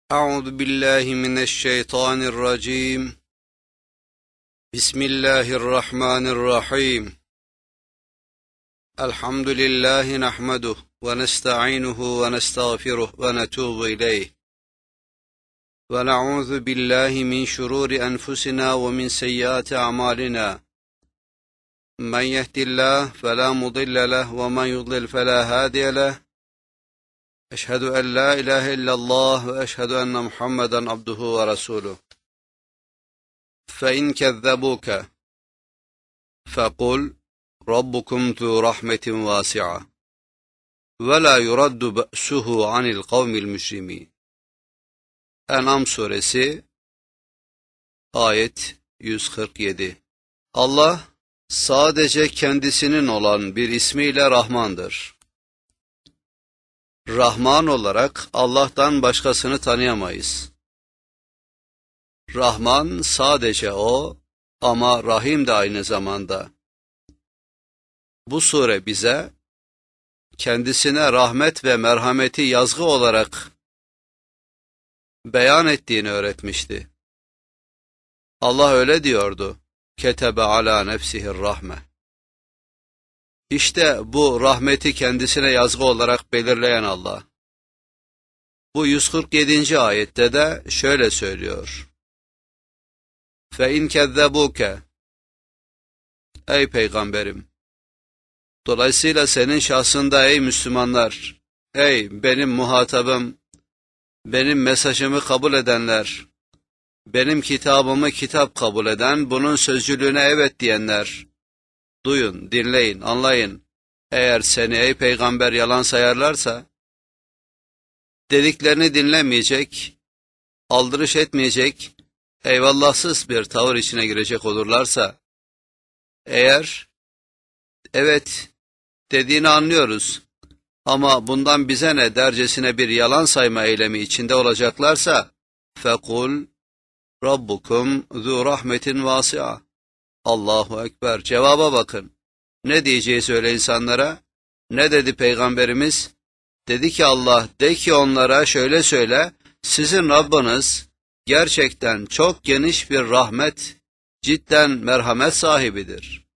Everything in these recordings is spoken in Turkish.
أعوذ بالله من الشيطان الرجيم. بسم الله الرحمن الرحيم. الحمد لله نحمده ونستعينه ونستغفره ونتوب إليه ونعوذ بالله من شرور أنفسنا ومن سيئات أعمالنا. من يهد الله فلا مضل له ومن يضلل فلا هادي له. أشهد أن لا إله إلا الله وأشهد أن محمدا عبده ورسوله. فإن كذبوك فقل ربكم ذو رحمة واسعة ولا يرد بأسه عن القوم المجرمين. En'am suresi ayet 147. Allah sadece kendisinin olan bir ismiyle Rahmandır. Rahman olarak Allah'tan başkasını tanıyamayız. Rahman sadece O ama Rahim de aynı zamanda. Bu sure bize kendisine rahmet ve merhameti yazgı olarak beyan ettiğini öğretmişti. Allah öyle diyordu. Ketebe ala nefsihir rahme. İşte bu rahmeti kendisine yazgı olarak belirleyen Allah. Bu 147. ayette de şöyle söylüyor. فَاِنْ كَذَّبُوكَ Ey Peygamberim! Dolayısıyla senin şahsında ey Müslümanlar, ey benim muhatabım, benim mesajımı kabul edenler, benim kitabımı kitap kabul eden, bunun sözcülüğüne evet diyenler, duyun, dinleyin, anlayın. Eğer seni ey peygamber yalan sayarlarsa, dediklerini dinlemeyecek, aldırış etmeyecek, eyvallahsız bir tavır içine girecek olurlarsa, eğer, evet, dediğini anlıyoruz ama bundan bize ne dercesine bir yalan sayma eylemi içinde olacaklarsa, فَقُلْ رَبُّكُمْ ذُو رَحْمَةٍ وَاسِعَةٍ Allahu Ekber. Cevaba bakın. Ne diyeceği söyle insanlara? Ne dedi Peygamberimiz? Dedi ki Allah, de ki onlara şöyle söyle, sizin Rabbiniz gerçekten çok geniş bir rahmet, cidden merhamet sahibidir.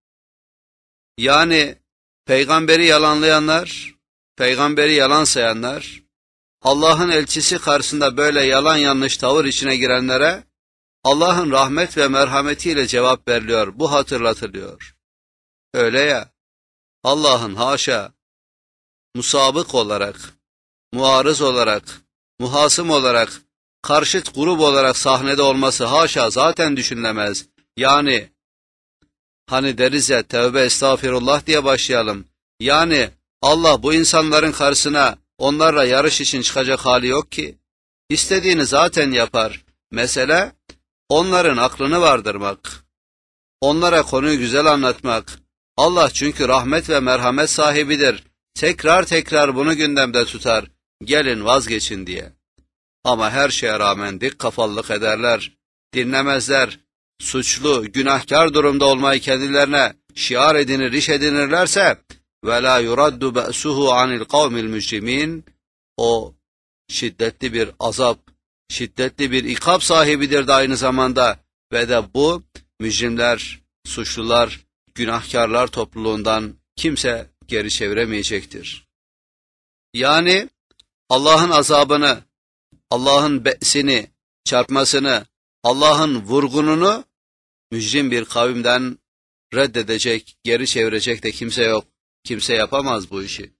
Yani peygamberi yalanlayanlar, peygamberi yalan sayanlar, Allah'ın elçisi karşısında böyle yalan yanlış tavır içine girenlere, Allah'ın rahmet ve merhametiyle cevap veriliyor, bu hatırlatılıyor. Öyle ya, Allah'ın haşa, musabık olarak, muarız olarak, muhasım olarak, karşıt grup olarak sahnede olması haşa zaten düşünülemez. Yani, hani deriz ya, tevbe estağfirullah diye başlayalım. Yani, Allah bu insanların karşısına onlarla yarış için çıkacak hali yok ki. İstediğini zaten yapar. Mesele, onların aklını vardırmak, onlara konuyu güzel anlatmak. Allah çünkü rahmet ve merhamet sahibidir. Tekrar tekrar bunu gündemde tutar. Gelin vazgeçin diye. Ama her şeye rağmen dik kafalılık ederler, dinlemezler. Suçlu, günahkar durumda olmayı kendilerine şiar edinir, iş edinirlerse وَلَا يُرَدُّ بَأْسُهُ عَنِ الْقَوْمِ الْمُجْرِمِينَ O şiddetli bir azap, şiddetli bir ikab sahibidir de aynı zamanda ve de bu mücrimler, suçlular, günahkarlar topluluğundan kimse geri çeviremeyecektir. Yani Allah'ın azabını, Allah'ın be'sini, çarpmasını, Allah'ın vurgununu mücrim bir kavimden reddedecek, geri çevirecek de kimse yok. Kimse yapamaz bu işi.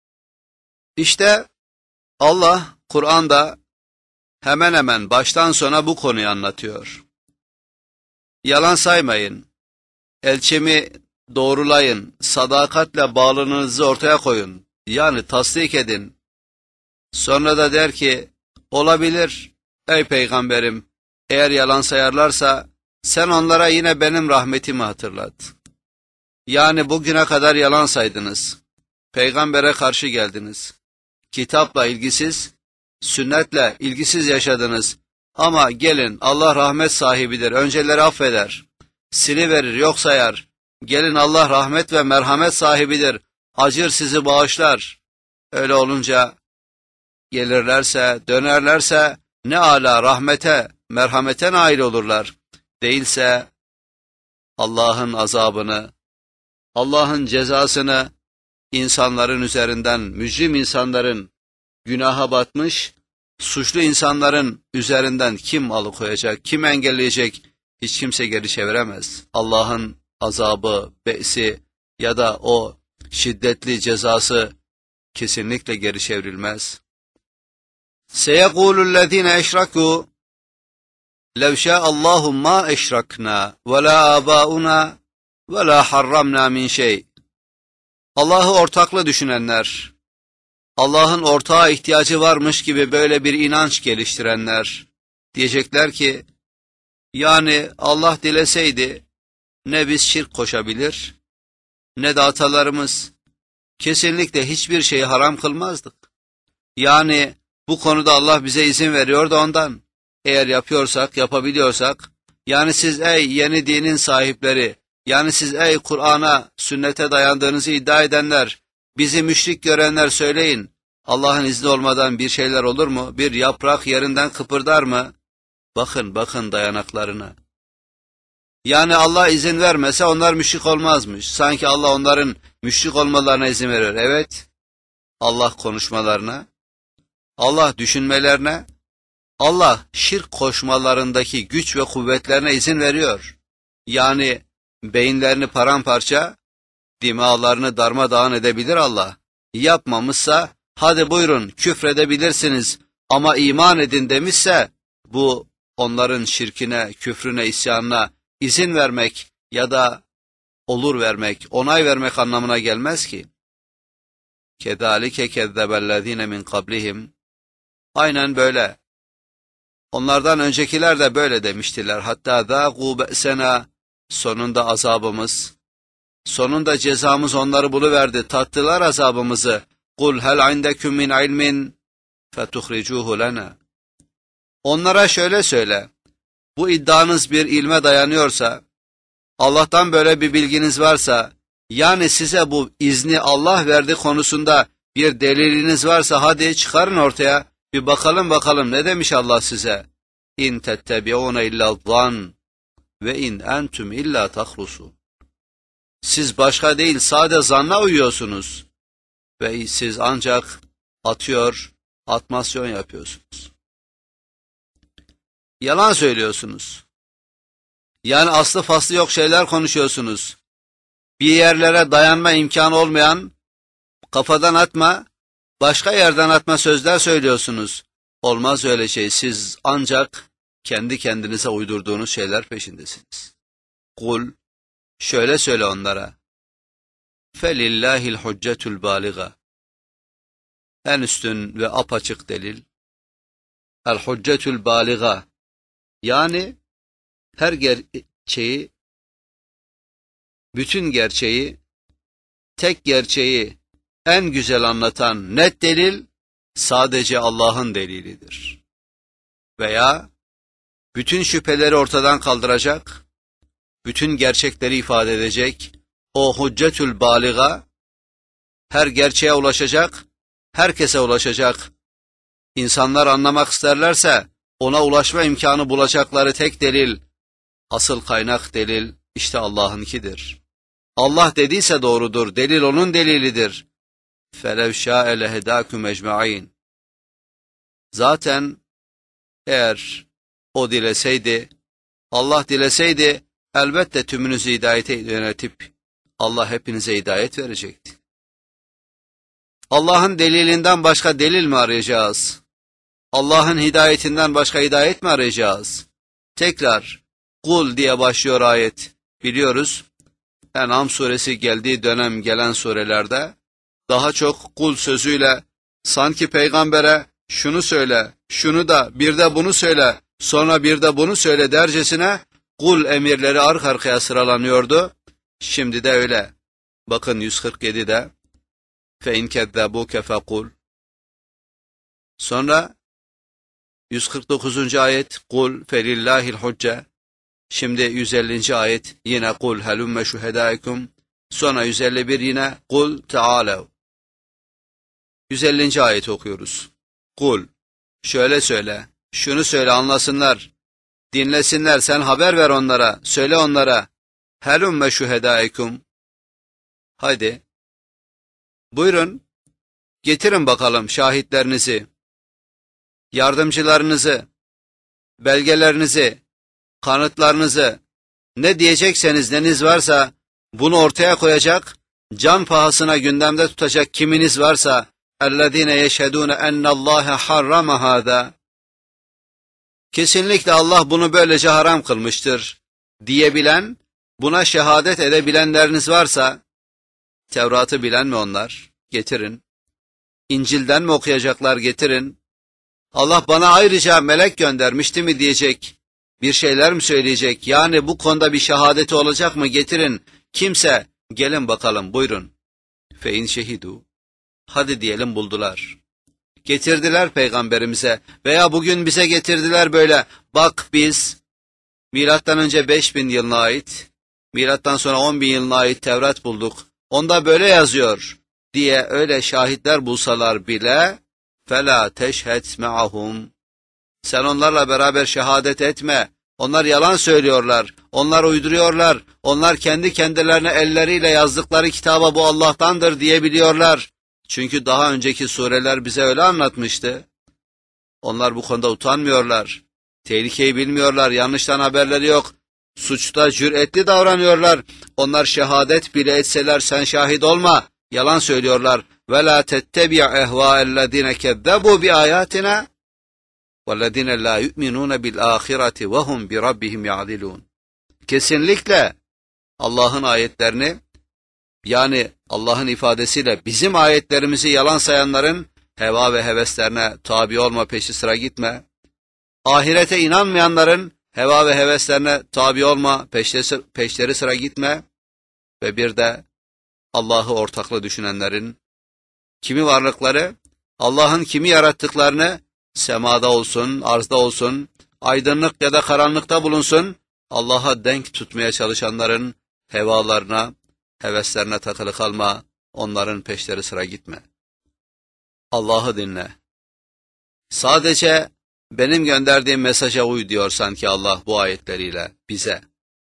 İşte Allah Kur'an'da hemen hemen baştan sona bu konuyu anlatıyor. Yalan saymayın, elçimi doğrulayın, sadakatle bağlılığınızı ortaya koyun, yani tasdik edin. Sonra da der ki, olabilir ey peygamberim, eğer yalan sayarlarsa sen onlara yine benim rahmetimi hatırlat. Yani bugüne kadar yalan saydınız, peygambere karşı geldiniz, kitapla ilgisiz, sünnetle ilgisiz yaşadınız. Ama gelin Allah rahmet sahibidir, önceleri affeder, siliverir, yok sayar. Gelin Allah rahmet ve merhamet sahibidir, acır sizi bağışlar. Öyle olunca gelirlerse, dönerlerse ne âlâ rahmete, merhamete nail olurlar. Değilse Allah'ın azabını, Allah'ın cezasını insanların üzerinden, mücrim insanların, günaha batmış, suçlu insanların üzerinden kim alıkoyacak, kim engelleyecek? Hiç kimse geri çeviremez. Allah'ın azabı, be'si ya da o şiddetli cezası kesinlikle geri çevrilmez. سَيَقُولُ الَّذ۪ينَ اَشْرَكُوا لَوْ شَاءَ اللّٰهُ مَا اَشْرَكْنَا وَلَا آبَاؤُنَا وَلَا حَرَّمْنَا مِنْ شَيْءٍ. Allah'ı ortaklı düşünenler, Allah'ın ortağa ihtiyacı varmış gibi böyle bir inanç geliştirenler diyecekler ki, yani Allah dileseydi ne biz şirk koşabilir ne de atalarımız, kesinlikle hiçbir şeyi haram kılmazdık. Yani bu konuda Allah bize izin veriyor da ondan. Eğer yapıyorsak, yapabiliyorsak, yani siz ey yeni dinin sahipleri, yani siz ey Kur'an'a, sünnete dayandığınızı iddia edenler, bizi müşrik görenler söyleyin. Allah'ın izni olmadan bir şeyler olur mu? Bir yaprak yerinden kıpırdar mı? Bakın, bakın dayanaklarına. Yani Allah izin vermese onlar müşrik olmazmış. Sanki Allah onların müşrik olmalarına izin veriyor. Evet, Allah konuşmalarına, Allah düşünmelerine, Allah şirk koşmalarındaki güç ve kuvvetlerine izin veriyor. Yani beyinlerini paramparça, dimağlarını darmadağın edebilir Allah. Yapmamışsa, hadi buyurun küfredebilirsiniz ama iman edin demişse, bu onların şirkine, küfrüne, isyanına izin vermek ya da olur vermek, onay vermek anlamına gelmez ki. كَذَٰلِكَ كَذَّبَ الَّذ۪ينَ مِنْ قَبْلِهِمْ. Aynen böyle. Onlardan öncekiler de böyle demiştiler. Hatta ذَاقُوا بَأْسَنَا. Sonunda azabımız, sonunda cezamız onları buluverdi. Tattılar azabımızı. قُلْ هَلْ عِنْدَكُمْ مِنْ عِلْمٍ فَتُخْرِجُوهُ لَنَا. Onlara şöyle söyle. Bu iddianız bir ilme dayanıyorsa, Allah'tan böyle bir bilginiz varsa, yani size bu izni Allah verdi konusunda bir deliliniz varsa hadi çıkarın ortaya, bir bakalım ne demiş Allah size. İn tettebi'une illa zan ve in entum illa tahrusun. Siz başka değil sade zanna uyuyorsunuz ve siz ancak atmasyon yapıyorsunuz. Yalan söylüyorsunuz. Yani aslı faslı yok şeyler konuşuyorsunuz. Bir yerlere dayanma imkanı olmayan, kafadan atma, başka yerden atma sözler söylüyorsunuz. Olmaz öyle şey. Siz ancak kendi kendinize uydurduğunuz şeyler peşindesiniz. Kul, şöyle söyle onlara. فَلِلَّهِ الْحُجَّةُ الْبَالِغَةُ. En üstün ve apaçık delil. El-Hüccetül Bâliga. Yani her gerçeği, bütün gerçeği, tek gerçeği en güzel anlatan net delil sadece Allah'ın delilidir. Veya bütün şüpheleri ortadan kaldıracak, bütün gerçekleri ifade edecek o Hüccetül Bâliga her gerçeğe ulaşacak, herkese ulaşacak. İnsanlar anlamak isterlerse ona ulaşma imkanı bulacakları tek delil, asıl kaynak delil işte Allah'ınkidir. Allah dediyse doğrudur, delil onun delilidir. فَلَوْ شَاءَ لَهَدَاكُمْ اَجْمَعِينَ. Zaten eğer o dileseydi, Allah dileseydi, elbette tümünüzü hidayete yönetip Allah hepinize hidayet verecekti. Allah'ın delilinden başka delil mi arayacağız? Allah'ın hidayetinden başka hidayet mi arayacağız? Tekrar, kul diye başlıyor ayet. Biliyoruz, En'am suresi geldiği dönem gelen surelerde, daha çok kul sözüyle, sanki peygambere şunu söyle, şunu da, bir de bunu söyle, sonra bir de bunu söyle dercesine, kul emirleri arka arkaya sıralanıyordu. Şimdi de öyle. Bakın 147'de, فَاِنْ كَذَّبُوكَ فَقُلْ. Sonra 149. ayet kul felillahil hucce. Şimdi 150. ayet yine kul helumme şuhedaikum. Sonra 151 yine kul tealev. 150. ayet okuyoruz. Kul şöyle söyle. şunu söyle anlasınlar, dinlesinler, sen haber ver onlara, söyle onlara. Helümme şuhedâikum. Haydi, buyurun, getirin bakalım şahitlerinizi, yardımcılarınızı, belgelerinizi, kanıtlarınızı, ne diyecekseniz neniz varsa bunu ortaya koyacak, can pahasına gündemde tutacak kiminiz varsa اَلَّذ۪ينَ يَشْهَدُونَ اَنَّ اللّٰهَ حَرَّمَ هَذَا. Kesinlikle Allah bunu böylece haram kılmıştır diyebilen, buna şehadet edebilenleriniz varsa, Tevrat'ı bilen mi onlar? Getirin. İncil'den mi okuyacaklar? Getirin. Allah bana ayrıca melek göndermişti mi diyecek, bir şeyler mi söyleyecek? Yani bu konuda bir şehadeti olacak mı? Getirin. Kimse, gelin bakalım, buyurun. Fe in şehidu. Hadi diyelim buldular. Getirdiler peygamberimize veya bugün bize getirdiler böyle. Bak biz milattan önce 5000 yılına ait, milattan sonra 10.000 yılına ait Tevrat bulduk. Onda böyle yazıyor diye öyle şahitler bulsalar bile فَلَا تَشْهَدْ مَعَهُمْ. Sen onlarla beraber şehadet etme. Onlar yalan söylüyorlar. Onlar uyduruyorlar. Onlar kendi kendilerine elleriyle yazdıkları kitaba bu Allah'tandır diyebiliyorlar. Çünkü daha önceki sureler bize öyle anlatmıştı. Onlar bu konuda utanmıyorlar. Tehlikeyi bilmiyorlar. Yanlıştan haberleri yok. Suçta cüretli davranıyorlar. Onlar şehadet bile etseler sen şahit olma. Yalan söylüyorlar. وَلَا تَتَّبِعْ اَهْوَاءَ الَّذ۪ينَ كَذَّبُوا بِآيَاتِنَا وَالَّذ۪ينَ لَا يُؤْمِنُونَ بِالْآخِرَةِ وَهُمْ بِرَبِّهِمْ يَعْدِلُونَ. Kesinlikle Allah'ın ayetlerini, yani Allah'ın ifadesiyle bizim ayetlerimizi yalan sayanların heva ve heveslerine tabi olma, peşi sıra gitme. Ahirete inanmayanların heva ve heveslerine tabi olma, peşleri sıra gitme. Ve bir de Allah'ı ortaklı düşünenlerin, kimi varlıkları, Allah'ın kimi yarattıklarını, semada olsun, arzda olsun, aydınlık ya da karanlıkta bulunsun, Allah'a denk tutmaya çalışanların hevalarına, heveslerine takılı kalma, onların peşleri sıra gitme. Allah'ı dinle. Sadece benim gönderdiğim mesaja uy diyor sanki Allah bu ayetleriyle bize.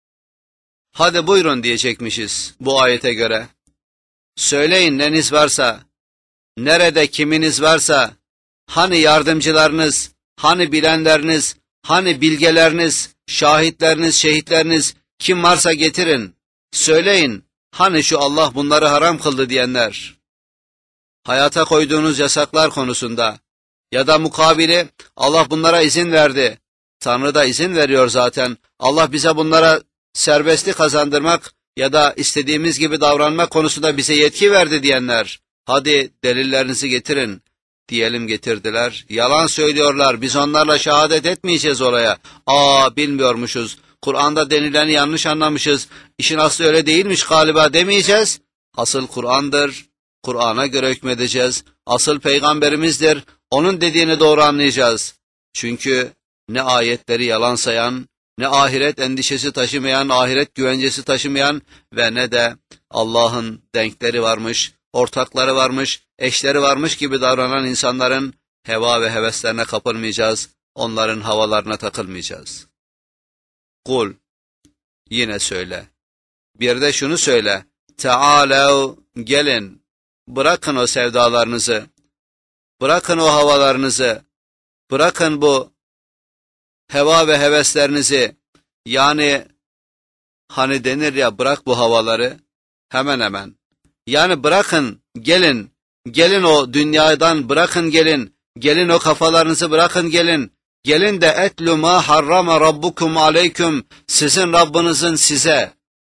Hadi buyurun diyecekmişiz bu ayete göre. Söyleyin neniz varsa, nerede kiminiz varsa, hani yardımcılarınız, hani bilenleriniz, hani bilgeleriniz, şahitleriniz, şehitleriniz, kim varsa getirin. Söyleyin, hani şu Allah bunları haram kıldı diyenler. Hayata koyduğunuz yasaklar konusunda ya da mukabili Allah bunlara izin verdi. Tanrı da izin veriyor zaten. Allah bize bunlara serbestlik kazandırmak ya da istediğimiz gibi davranmak konusunda bize yetki verdi diyenler. Hadi delillerinizi getirin. Diyelim getirdiler. Yalan söylüyorlar. Biz onlarla şehadet etmeyeceğiz oraya. Bilmiyormuşuz. Kur'an'da denileni yanlış anlamışız. İşin aslı öyle değilmiş galiba demeyeceğiz. Asıl Kur'an'dır. Kur'an'a göre hükmedeceğiz. Asıl peygamberimizdir. Onun dediğini doğru anlayacağız. Çünkü ne ayetleri yalan sayan, ne ahiret endişesi taşımayan, ahiret güvencesi taşımayan ve ne de Allah'ın denkleri varmış, ortakları varmış, eşleri varmış gibi davranan insanların heva ve heveslerine kapılmayacağız, onların havalarına takılmayacağız. Kul, yine söyle. Bir de şunu söyle. Teâlev, gelin, bırakın o sevdalarınızı, bırakın o havalarınızı, bırakın bu heva ve heveslerinizi, yani hani denir ya bırak bu havaları, hemen hemen. Yani bırakın, gelin, gelin o dünyadan bırakın gelin, gelin o kafalarınızı bırakın gelin, gelin de etlu ma harrama rabbukum aleyküm, sizin Rabbinizin size,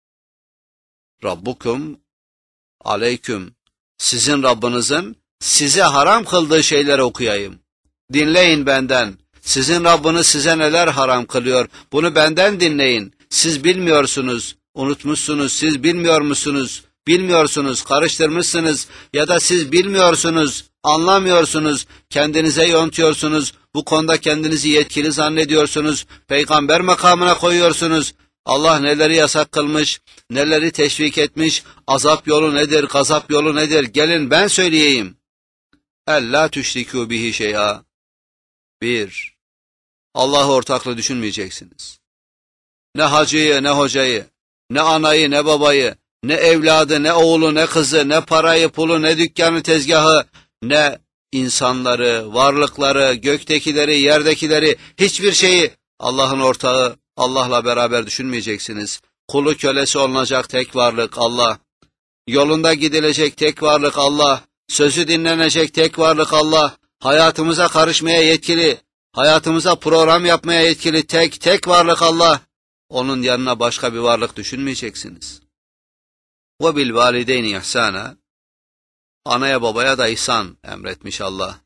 Rabbukum aleyküm, sizin Rabbinizin size haram kıldığı şeyleri okuyayım. Dinleyin benden. Sizin Rabbiniz size neler haram kılıyor? Bunu benden dinleyin. Siz bilmiyorsunuz, unutmuşsunuz, siz bilmiyor musunuz? Bilmiyorsunuz, karıştırmışsınız ya da siz bilmiyorsunuz, anlamıyorsunuz, kendinize yontuyorsunuz, bu konuda kendinizi yetkili zannediyorsunuz, peygamber makamına koyuyorsunuz. Allah neleri yasak kılmış, neleri teşvik etmiş, azap yolu nedir, gazap yolu nedir? Gelin ben söyleyeyim. Ellâ tüşrikû bihi şey'a. 1. Allah'ı ortakla düşünmeyeceksiniz. Ne hacıyı, ne hocayı, ne anayı, ne babayı, ne evladı, ne oğlu, ne kızı, ne parayı, pulu, ne dükkanı, tezgahı, ne insanları, varlıkları, göktekileri, yerdekileri, hiçbir şeyi Allah'ın ortağı, Allah'la beraber düşünmeyeceksiniz. Kulu kölesi olunacak tek varlık Allah. Yolunda gidilecek tek varlık Allah. Sözü dinlenecek tek varlık Allah. Hayatımıza karışmaya yetkili, hayatımıza program yapmaya yetkili tek varlık Allah. Onun yanına başka bir varlık düşünmeyeceksiniz. وَبِالْوَالِدَيْنِ ihsana, anaya babaya da ihsan emretmiş Allah.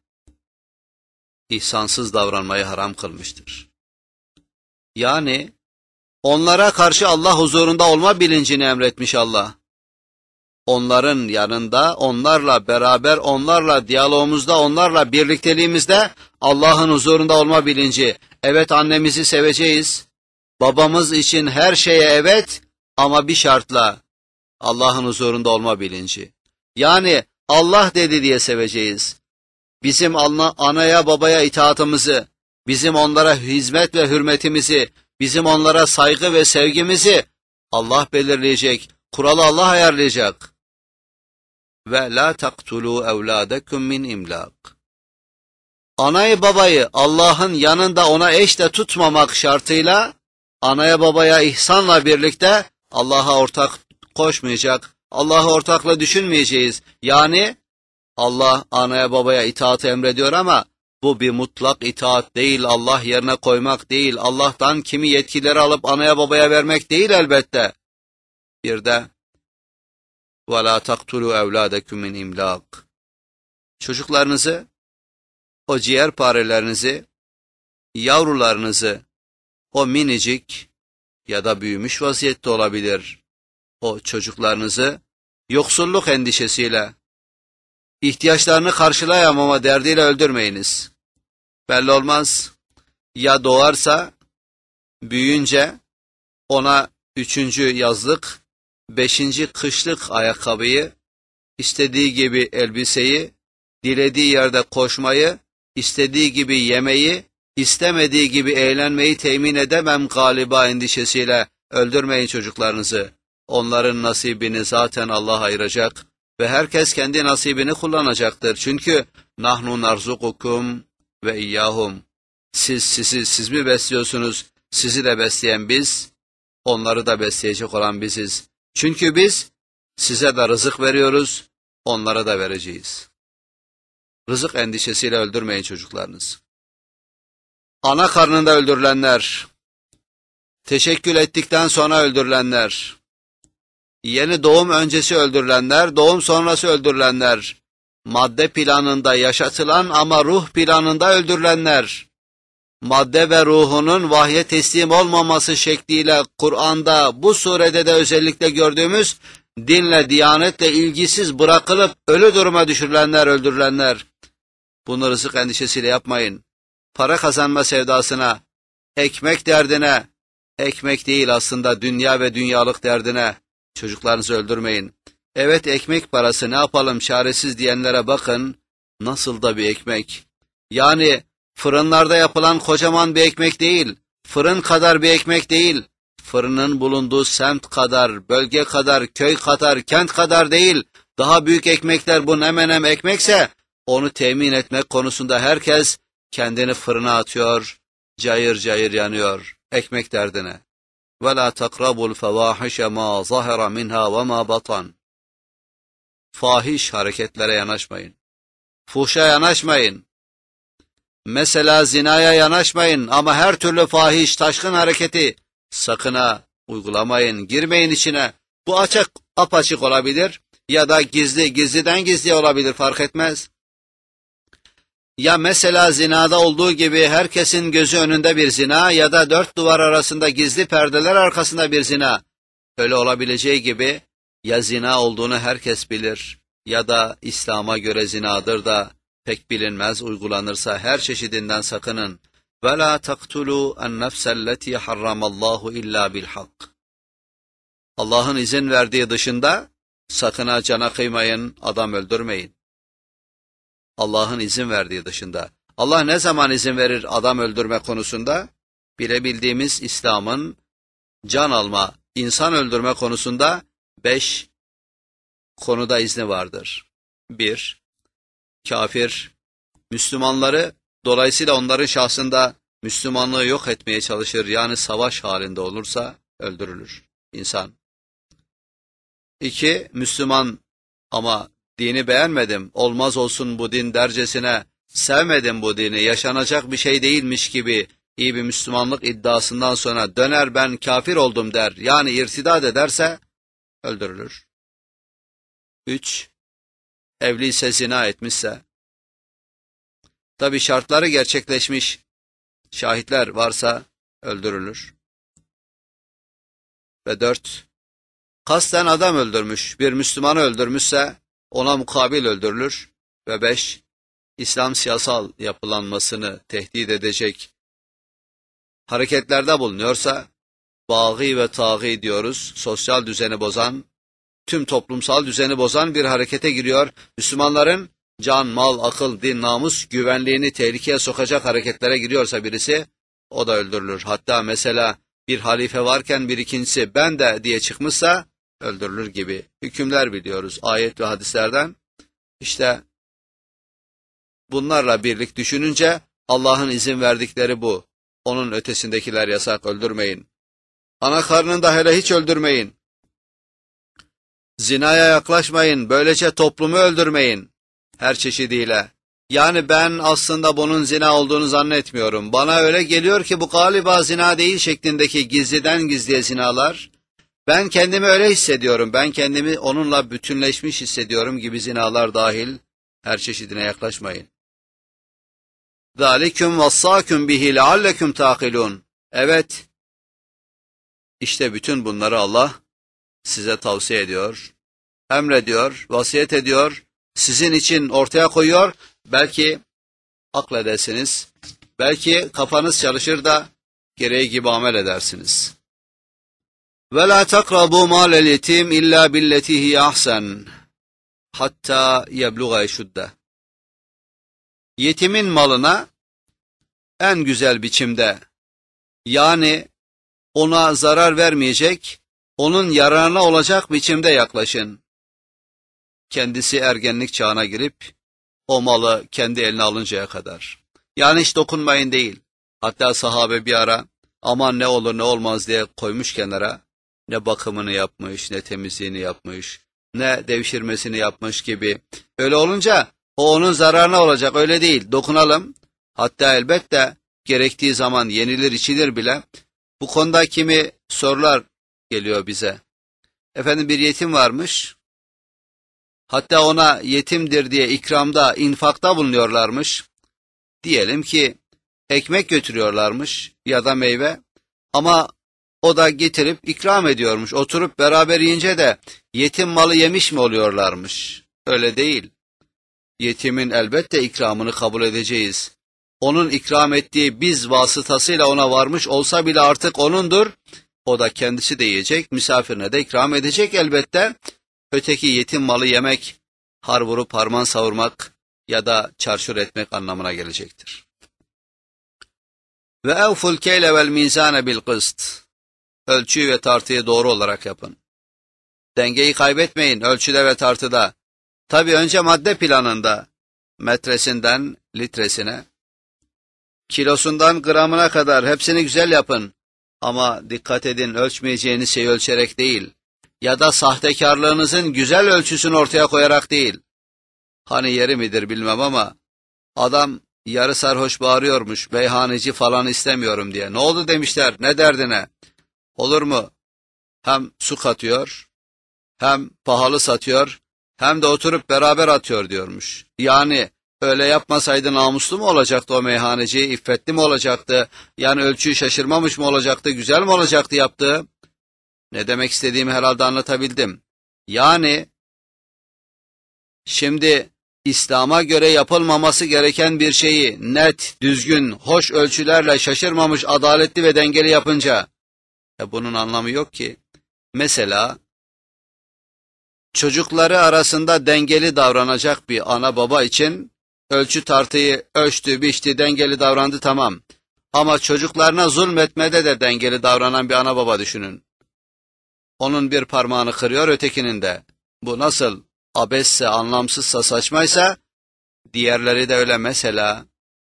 İhsansız davranmayı haram kılmıştır. Yani onlara karşı Allah huzurunda olma bilincini emretmiş Allah. Onların yanında, onlarla beraber, onlarla diyalogumuzda, onlarla birlikteliğimizde Allah'ın huzurunda olma bilinci. Evet, annemizi seveceğiz. Babamız için her şeye evet, ama bir şartla, Allah'ın huzurunda olma bilinci. Yani Allah dedi diye seveceğiz. Bizim anaya babaya itaatımızı, bizim onlara hizmet ve hürmetimizi, bizim onlara saygı ve sevgimizi Allah belirleyecek, kuralı Allah ayarlayacak. Ve la taktulu evladakum min imlak. Anayı babayı Allah'ın yanında ona eş de tutmamak şartıyla, anaya babaya ihsanla birlikte Allah'a ortak koşmayacak, Allah'ı ortakla düşünmeyeceğiz. Yani Allah anaya babaya itaatı emrediyor ama bu bir mutlak itaat değil, Allah yerine koymak değil, Allah'tan kimi yetkileri alıp anaya babaya vermek değil elbette. Bir de وَلَا تَقْتُلُوا اَوْلَادَكُمْ مِنْ اِمْلَاقٍ. Çocuklarınızı, o ciğerparelerinizi, yavrularınızı, o minicik ya da büyümüş vaziyette olabilir, o çocuklarınızı yoksulluk endişesiyle, ihtiyaçlarını karşılayamama derdiyle öldürmeyiniz. Belli olmaz, ya doğarsa, büyüyünce ona 3. yazlık, 5. kışlık ayakkabıyı, istediği gibi elbiseyi, dilediği yerde koşmayı, istediği gibi yemeyi, istemediği gibi eğlenmeyi temin edemem galiba endişesiyle öldürmeyin çocuklarınızı. Onların nasibini zaten Allah ayıracak ve herkes kendi nasibini kullanacaktır. Çünkü nahnu narzukukum ve iyyahum. Siz mi besliyorsunuz? Sizi de besleyen biz, onları da besleyecek olan biziz. Çünkü biz size de rızık veriyoruz, onlara da vereceğiz. Rızık endişesiyle öldürmeyin çocuklarınızı. Ana karnında öldürülenler, teşekkül ettikten sonra öldürülenler, yeni doğum öncesi öldürülenler, doğum sonrası öldürülenler, madde planında yaşatılan ama ruh planında öldürülenler, madde ve ruhunun vahye teslim olmaması şekliyle Kur'an'da bu surede de özellikle gördüğümüz dinle, diyanetle ilgisiz bırakılıp ölü duruma düşürülenler, öldürülenler. Bunu rızık endişesiyle yapmayın. Para kazanma sevdasına, ekmek derdine, ekmek değil aslında dünya ve dünyalık derdine çocuklarınızı öldürmeyin. Evet, ekmek parası ne yapalım çaresiz diyenlere bakın, nasıl da bir ekmek. Yani fırınlarda yapılan kocaman bir ekmek değil, fırın kadar bir ekmek değil, fırının bulunduğu semt kadar, bölge kadar, köy kadar, kent kadar değil, daha büyük ekmekler bu ne menem ekmekse, onu temin etmek konusunda herkes kendini fırına atıyor, cayır cayır yanıyor ekmek derdine. وَلَا تَقْرَبُوا الْفَوَاحِشَ مَا ظَهَرَ مِنْهَا وَمَا بَطَنْ. Fahiş hareketlere yanaşmayın. Fuhşa yanaşmayın. Mesela zinaya yanaşmayın ama her türlü fahiş, taşkın hareketi sakın ha uygulamayın, girmeyin içine. Bu açık, apaçık olabilir ya da gizli, gizliden gizliye olabilir, fark etmez. Ya mesela zinada olduğu gibi herkesin gözü önünde bir zina ya da 4 duvar arasında gizli perdeler arkasında bir zina. Öyle olabileceği gibi ya zina olduğunu herkes bilir ya da İslam'a göre zinadır da pek bilinmez, uygulanırsa her çeşidinden sakının. وَلَا تَقْتُلُوا النَّفْسَ الَّتِي حَرَّمَ اللّٰهُ اِلَّا بِالْحَقِّ. Allah'ın izin verdiği dışında sakın ha cana kıymayın, adam öldürmeyin. Allah'ın izin verdiği dışında. Allah ne zaman izin verir adam öldürme konusunda? Bilebildiğimiz İslam'ın can alma, insan öldürme konusunda 5 konuda izni vardır. 1. Kafir, Müslümanları, dolayısıyla onların şahsında Müslümanlığı yok etmeye çalışır, yani savaş halinde olursa öldürülür insan. 2. Müslüman ama dini beğenmedim, olmaz olsun bu din dercesine, sevmedim bu dini, yaşanacak bir şey değilmiş gibi iyi bir Müslümanlık iddiasından sonra döner ben kafir oldum der, yani irtidat ederse öldürülür. 3. Evliyse, zina etmişse, tabi şartları gerçekleşmiş, şahitler varsa öldürülür. Ve 4. Kasten adam öldürmüş, bir Müslümanı öldürmüşse ona mukabil öldürülür. Ve 5. İslam siyasal yapılanmasını tehdit edecek hareketlerde bulunuyorsa, bâgî ve tâgî diyoruz, sosyal düzeni bozan, tüm toplumsal düzeni bozan bir harekete giriyor. Müslümanların can, mal, akıl, din, namus, güvenliğini tehlikeye sokacak hareketlere giriyorsa birisi, o da öldürülür. Hatta mesela bir halife varken bir ikincisi ben de diye çıkmışsa öldürülür gibi hükümler biliyoruz ayet ve hadislerden. İşte bunlarla birlik düşününce Allah'ın izin verdikleri bu. Onun ötesindekiler yasak, öldürmeyin. Ana karnında hele hiç öldürmeyin. Zinaya yaklaşmayın, böylece toplumu öldürmeyin. Her çeşidiyle. Yani ben aslında bunun zina olduğunu zannetmiyorum. Bana öyle geliyor ki bu galiba zina değil şeklindeki gizliden gizliye zinalar. Ben kendimi öyle hissediyorum, ben kendimi onunla bütünleşmiş hissediyorum gibi zinalar dahil her çeşidine yaklaşmayın. ذَٰلِكُمْ وَصَّاكُمْ بِهِ لَعَلَّكُمْ تَعْقِلُونَ. Evet, işte bütün bunları Allah size tavsiye ediyor, emrediyor, vasiyet ediyor, sizin için ortaya koyuyor. Belki akledersiniz, belki kafanız çalışır da gereği gibi amel edersiniz. وَلَا تَقْرَبُوا مَالَ الْيَتِيمِ إِلَّا بِالَّتِي هِيَ أَحْسَنُ hatta yebluğa eşudde. Yetimin malına en güzel biçimde, yani ona zarar vermeyecek, onun yararına olacak biçimde yaklaşın. Kendisi ergenlik çağına girip o malı kendi eline alıncaya kadar. Yani hiç dokunmayın değil. Hatta sahabe bir ara aman ne olur ne olmaz diye koymuş kenara. Ne bakımını yapmış, ne temizliğini yapmış, ne devşirmesini yapmış gibi. Öyle olunca o onun zararına olacak, öyle değil. Dokunalım. Hatta elbette gerektiği zaman yenilir içilir bile. Bu konuda kimi sorular geliyor bize. Efendim bir yetim varmış. Hatta ona yetimdir diye ikramda, infakta bulunuyorlarmış. Diyelim ki ekmek götürüyorlarmış ya da meyve. Ama o da getirip ikram ediyormuş. Oturup beraber yiyince de yetim malı yemiş mi oluyorlarmış? Öyle değil. Yetimin elbette ikramını kabul edeceğiz. Onun ikram ettiği biz vasıtasıyla ona varmış olsa bile artık onundur. O da kendisi de yiyecek, misafirine de ikram edecek elbette. Öteki yetim malı yemek, har vurup harman savurmak ya da çarçur etmek anlamına gelecektir. Ve evful keyle vel mizane bil kıst. Ölçüyü ve tartıyı doğru olarak yapın. Dengeyi kaybetmeyin ölçüde ve tartıda. Tabii önce madde planında, metresinden litresine, kilosundan gramına kadar hepsini güzel yapın. Ama dikkat edin, ölçmeyeceğiniz şeyi ölçerek değil ya da sahtekarlığınızın güzel ölçüsünü ortaya koyarak değil. Hani yeri midir bilmem ama adam yarı sarhoş bağırıyormuş, meyhaneci falan istemiyorum diye. Ne oldu demişler, ne derdine? Olur mu? Hem su katıyor, hem pahalı satıyor, hem de oturup beraber atıyor diyormuş. Yani öyle yapmasaydı namuslu mu olacaktı o meyhaneci, iffetli mi olacaktı? Yani ölçüyü şaşırmamış mı olacaktı, güzel mi olacaktı yaptığı? Ne demek istediğimi herhalde anlatabildim. Yani şimdi İslam'a göre yapılmaması gereken bir şeyi net, düzgün, hoş ölçülerle şaşırmamış, adaletli ve dengeli yapınca bunun anlamı yok ki. Mesela çocukları arasında dengeli davranacak bir ana baba için Ölçü tartıyı ölçtü, biçti, dengeli davrandı, tamam. Ama çocuklarına zulmetmede de dengeli davranan bir ana baba düşünün. Onun bir parmağını kırıyor, ötekinin de. Bu nasıl abesse, anlamsızsa, saçmaysa, diğerleri de öyle. Mesela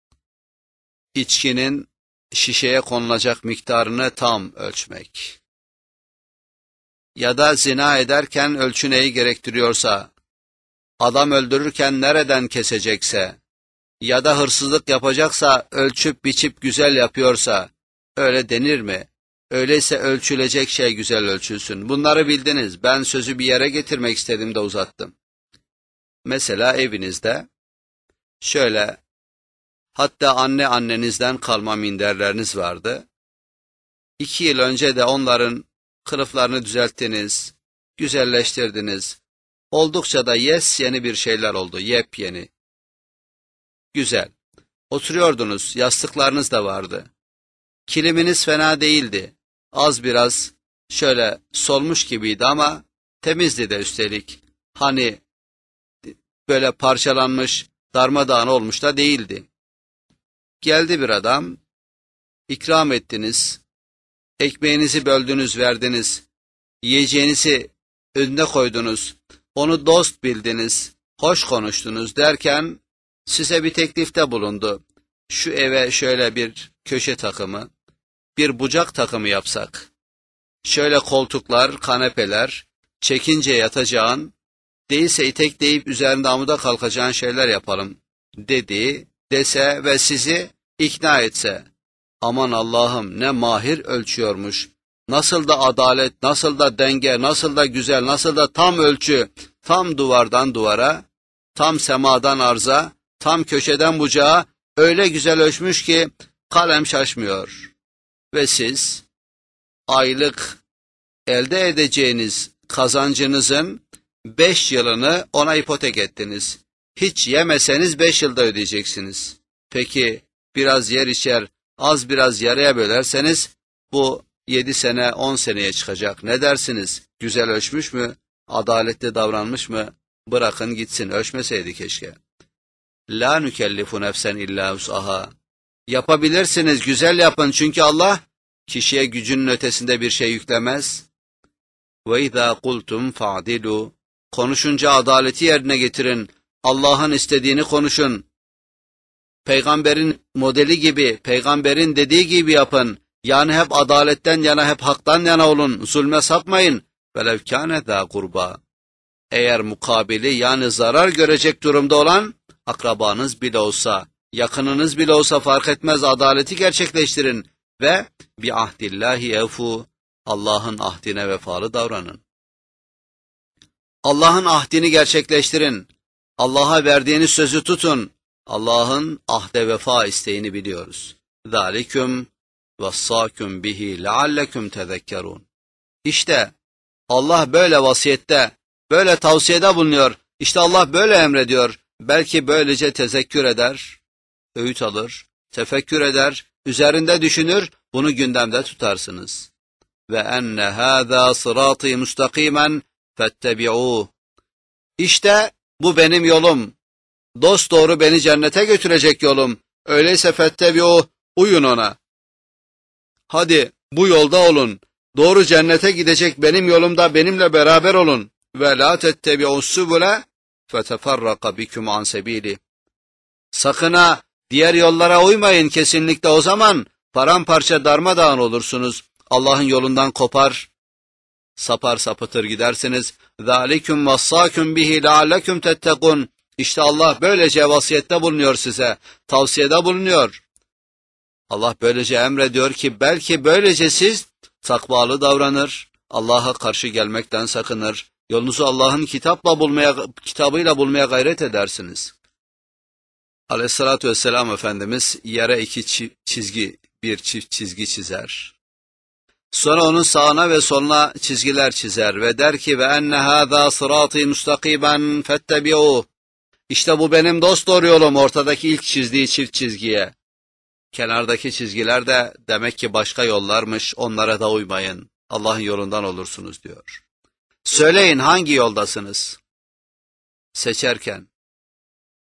içkinin şişeye konulacak miktarını tam ölçmek. Ya da zina ederken ölçü neyi gerektiriyorsa, adam öldürürken nereden kesecekse, ya da hırsızlık yapacaksa ölçüp biçip güzel yapıyorsa, öyle denir mi? Öyleyse ölçülecek şey güzel ölçülsün. Bunları bildiniz. Ben sözü bir yere getirmek istedim de uzattım. Mesela evinizde şöyle, hatta annenizden kalma minderleriniz vardı. 2 yıl önce de onların kılıflarını düzelttiniz, güzelleştirdiniz. Oldukça da yeni bir şeyler oldu, yepyeni. Güzel. Oturuyordunuz, yastıklarınız da vardı. Kiliminiz fena değildi. Az biraz şöyle solmuş gibiydi ama temizdi de üstelik. Hani böyle parçalanmış, darmadağın olmuş da değildi. Geldi bir adam, ikram ettiniz, ekmeğinizi böldünüz, verdiniz, yiyeceğinizi önüne koydunuz, onu dost bildiniz, hoş konuştunuz derken size bir teklifte bulundu. Şu eve şöyle bir köşe takımı, bir bucak takımı yapsak, şöyle koltuklar, kanepeler, çekince yatacağın, değilse itekleyip üzerinde amuda kalkacağın şeyler yapalım, dese ve sizi ikna etse, aman Allah'ım ne mahir ölçüyormuş, nasıl da adalet, nasıl da denge, nasıl da güzel, nasıl da tam ölçü, tam duvardan duvara, tam semadan arza, tam köşeden bucağa, öyle güzel ölçmüş ki kalem şaşmıyor. Ve siz aylık elde edeceğiniz kazancınızın 5 yılını ona ipotek ettiniz. Hiç yemeseniz 5 yılda ödeyeceksiniz. Peki biraz yer içer, az biraz yarıya bölerseniz bu 7 sene 10 seneye çıkacak. Ne dersiniz? Güzel ölçmüş mü? Adaletli davranmış mı? Bırakın gitsin, ölçmeseydi keşke. La nükellifu nefsen illa vus'aha. Yapabilirsiniz, güzel yapın çünkü Allah kişiye gücünün ötesinde bir şey yüklemez. Ve izâ kultum fa'dilu. Konuşunca adaleti yerine getirin. Allah'ın istediğini konuşun. Peygamberin modeli gibi, peygamberin dediği gibi yapın. Yani hep adaletten yana, hep haktan yana olun. Zulme sapmayın. Velev kâne zâ kurba. Eğer mukabili yani zarar görecek durumda olan akrabanız bile olsa, yakınınız bile olsa fark etmez, adaleti gerçekleştirin ve bi ahdillahi evfu. Allah'ın ahdine vefalı davranın. Allah'ın ahdini gerçekleştirin. Allah'a verdiğiniz sözü tutun. Allah'ın ahde vefa isteğini biliyoruz. ذَٰلِكُمْ وَصَّاكُمْ بِهِ لَعَلَّكُمْ تَذَكَّرُونَ. İşte Allah böyle vasiyette, böyle tavsiyede bulunuyor. İşte Allah böyle emrediyor. Belki böylece tezekkür eder, öğüt alır, tefekkür eder, üzerinde düşünür, bunu gündemde tutarsınız. Ve enne hâzâ sırâtî mustakîmen fettebi'ûh. İşte bu benim yolum. Dosdoğru beni cennete götürecek yolum. Öyleyse fettebi'ûh, uyun ona. Hadi bu yolda olun. Doğru cennete gidecek benim yolumda benimle beraber olun. Ve lâ tettebi'ûs subule feteferraka bikum an sebîli. Sakın ha diğer yollara uymayın kesinlikle, o zaman paramparça darmadağın olursunuz. Allah'ın yolundan kopar, sapar sapıtır gidersiniz. ذَٰلِكُمْ وَصَّاكُمْ بِهِ لَعَلَّكُمْ تَتَّقُونَ. İşte Allah böylece vasiyette bulunuyor size, tavsiyede bulunuyor. Allah böylece emrediyor ki belki böylece siz takvalı davranır, Allah'a karşı gelmekten sakınır, yolunuzu Allah'ın kitabıyla bulmaya gayret edersiniz. Aleyhissalatü vesselam Efendimiz yere bir çift çizgi çizer. Sonra onun sağına ve soluna çizgiler çizer ve der ki ve enne hâzâ sırâtî mustakîben fettebi'ûh. İşte bu benim dosdoğru yolum, ortadaki ilk çizdiği çift çizgiye. Kenardaki çizgiler de demek ki başka yollarmış, onlara da uymayın. Allah'ın yolundan olursunuz diyor. Söyleyin hangi yoldasınız? Seçerken.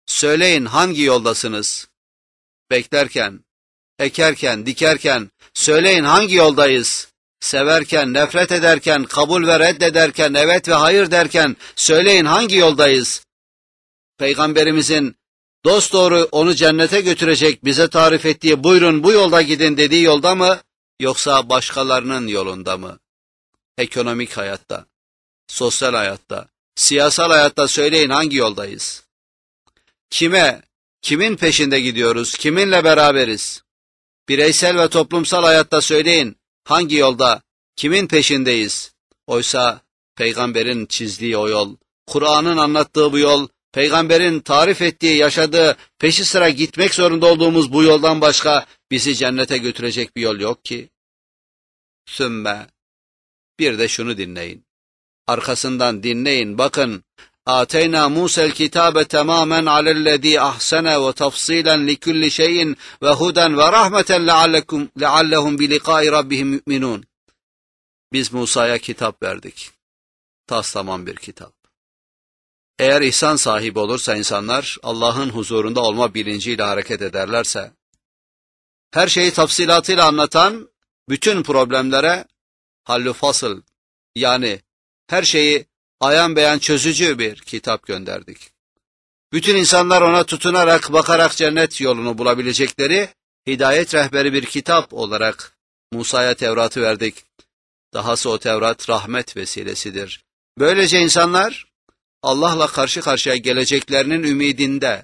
Söyleyin hangi yoldasınız? Beklerken, ekerken, dikerken, söyleyin hangi yoldayız? Severken, nefret ederken, kabul ve reddederken, evet ve hayır derken, söyleyin hangi yoldayız? Peygamberimizin dosdoğru onu cennete götürecek bize tarif ettiği buyurun bu yolda gidin dediği yolda mı, yoksa başkalarının yolunda mı? Ekonomik hayatta, sosyal hayatta, siyasal hayatta söyleyin hangi yoldayız? Kime, kimin peşinde gidiyoruz, kiminle beraberiz? Bireysel ve toplumsal hayatta söyleyin hangi yolda, kimin peşindeyiz? Oysa Peygamberin çizdiği o yol, Kur'an'ın anlattığı bu yol, Peygamberin tarif ettiği, yaşadığı, peşi sıra gitmek zorunda olduğumuz bu yoldan başka bizi cennete götürecek bir yol yok ki. Sümme, bir de şunu dinleyin. Arkasından dinleyin, bakın. Ateyna Musa'l kitabe tamamen alellezî ahsene ve tafsilen likulli şeyin ve huden ve rahmeten leallehum bi liqâi rabbihim mü'minûn. Biz Musa'ya kitap verdik. Tamam bir kitap. Eğer ihsan sahibi olursa insanlar, Allah'ın huzurunda olma bilinciyle hareket ederlerse, her şeyi tafsilatıyla anlatan, bütün problemlere hallü fasıl, yani her şeyi ayan beyan çözücü bir kitap gönderdik. Bütün insanlar ona tutunarak, bakarak cennet yolunu bulabilecekleri hidayet rehberi bir kitap olarak Musa'ya Tevrat'ı verdik. Dahası o Tevrat rahmet vesilesidir. Böylece insanlar Allah'la karşı karşıya geleceklerinin ümidinde,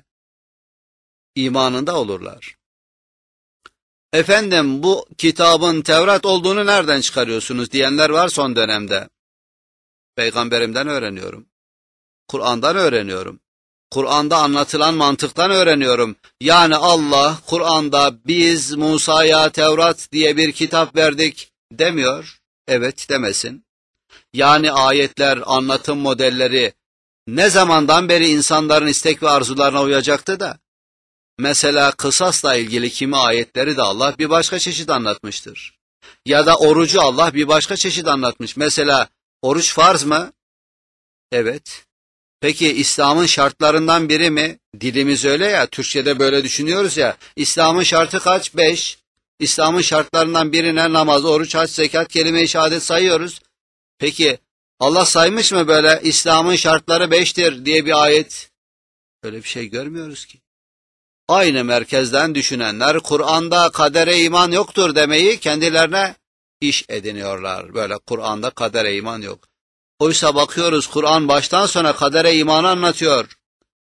imanında olurlar. Efendim bu kitabın Tevrat olduğunu nereden çıkarıyorsunuz diyenler var son dönemde. Peygamberimden öğreniyorum. Kur'an'dan öğreniyorum. Kur'an'da anlatılan mantıktan öğreniyorum. Yani Allah Kur'an'da biz Musa'ya Tevrat diye bir kitap verdik demiyor. Evet demesin. Yani ayetler, anlatım modelleri ne zamandan beri insanların istek ve arzularına uyacaktı da. Mesela kısasla ilgili kimi ayetleri de Allah bir başka çeşit anlatmıştır. Ya da orucu Allah bir başka çeşit anlatmış. Mesela oruç farz mı? Evet. Peki İslam'ın şartlarından biri mi? Dilimiz öyle ya, Türkçe'de böyle düşünüyoruz ya. İslam'ın şartı kaç? 5. İslam'ın şartlarından birine namaz, oruç, hac, zekat, kelime-i şehadet sayıyoruz. Peki Allah saymış mı böyle İslam'ın şartları 5'tir diye bir ayet? Öyle bir şey görmüyoruz ki. Aynı merkezden düşünenler Kur'an'da kadere iman yoktur demeyi kendilerine iş ediniyorlar. Böyle Kur'an'da kadere iman yok. Oysa bakıyoruz Kur'an baştan sona kadere imanı anlatıyor.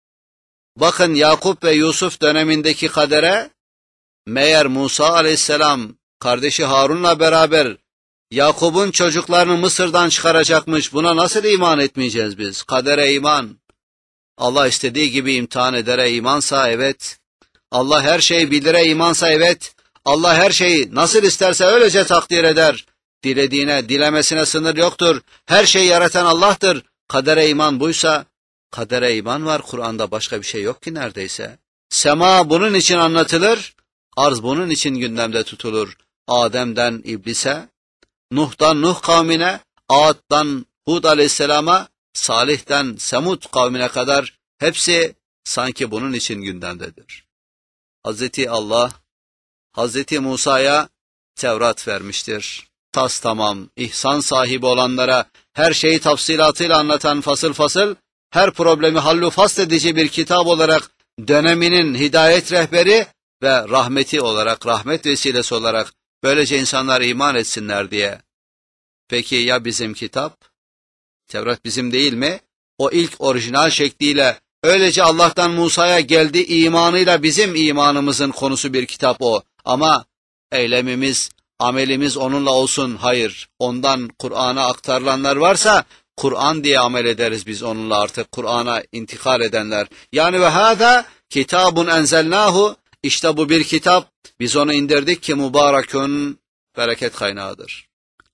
Bakın Yakup ve Yusuf dönemindeki kadere, meğer Musa aleyhisselam kardeşi Harun'la beraber Yakup'un çocuklarını Mısır'dan çıkaracakmış. Buna nasıl iman etmeyeceğiz biz? Kadere iman. Allah istediği gibi imtihan edere imansa evet. Allah her şeyi bilire imansa evet. Allah her şeyi nasıl isterse öylece takdir eder. Dilediğine, dilemesine sınır yoktur. Her şeyi yaratan Allah'tır. Kadere iman buysa, kadere iman var. Kur'an'da başka bir şey yok ki neredeyse. Sema bunun için anlatılır. Arz bunun için gündemde tutulur. Adem'den İblis'e, Nuh'dan Nuh kavmine, Ad'dan Hud aleyhisselama, Salih'ten Semud kavmine kadar hepsi sanki bunun için gündemdedir. Hazreti Allah, Hazreti Musa'ya Tevrat vermiştir. Tamam, ihsan sahibi olanlara her şeyi tafsilatıyla anlatan fasıl fasıl, her problemi hallü fasl bir kitap olarak döneminin hidayet rehberi ve rahmeti olarak, rahmet vesilesi olarak böylece insanlar iman etsinler diye. Peki ya bizim kitap? Tevrat bizim değil mi? O ilk orijinal şekliyle öylece Allah'tan Musa'ya geldi imanıyla bizim imanımızın konusu bir kitap o. Ama eylemimiz, amelimiz onunla olsun. Hayır, ondan Kur'an'a aktarılanlar varsa Kur'an diye amel ederiz biz onunla artık Kur'an'a intikal edenler. Yani ve hâzâ kitabun enzelnâhu, işte bu bir kitap, biz onu indirdik ki mübarekün, bereket kaynağıdır.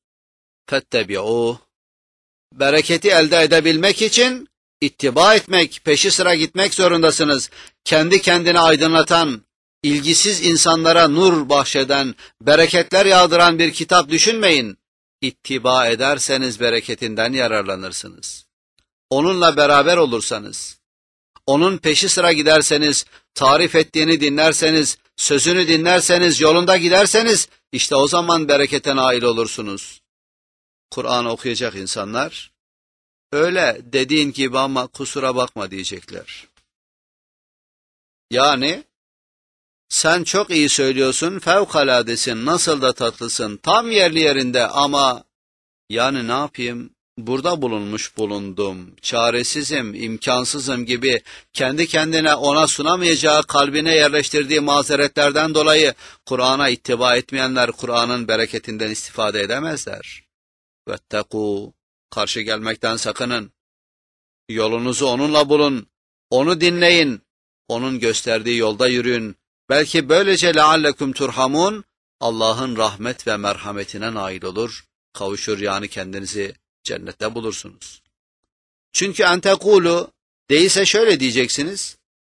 Fettebi'ûh, bereketi elde edebilmek için ittiba etmek, peşi sıra gitmek zorundasınız. Kendi kendine aydınlatan, ilgisiz insanlara nur bahşeden, bereketler yağdıran bir kitap düşünmeyin. İttiba ederseniz bereketinden yararlanırsınız. Onunla beraber olursanız, onun peşi sıra giderseniz, tarif ettiğini dinlerseniz, sözünü dinlerseniz, yolunda giderseniz, işte o zaman berekete nail olursunuz. Kur'an okuyacak insanlar, öyle dediğin gibi ama kusura bakma diyecekler. Yani, sen çok iyi söylüyorsun, fevkaladesin, nasıl da tatlısın, tam yerli yerinde ama, yani ne yapayım, burada bulundum, çaresizim, imkansızım gibi kendi kendine ona sunamayacağı kalbine yerleştirdiği mazeretlerden dolayı Kur'an'a ittiba etmeyenler Kur'an'ın bereketinden istifade edemezler. Vettekû, karşı gelmekten sakının. Yolunuzu onunla bulun, onu dinleyin, onun gösterdiği yolda yürüyün. Belki böylece leallekum turhamun, Allah'ın rahmet ve merhametine nail olur, kavuşur yani kendinizi cennette bulursunuz. Çünkü entekulu, değilse şöyle diyeceksiniz,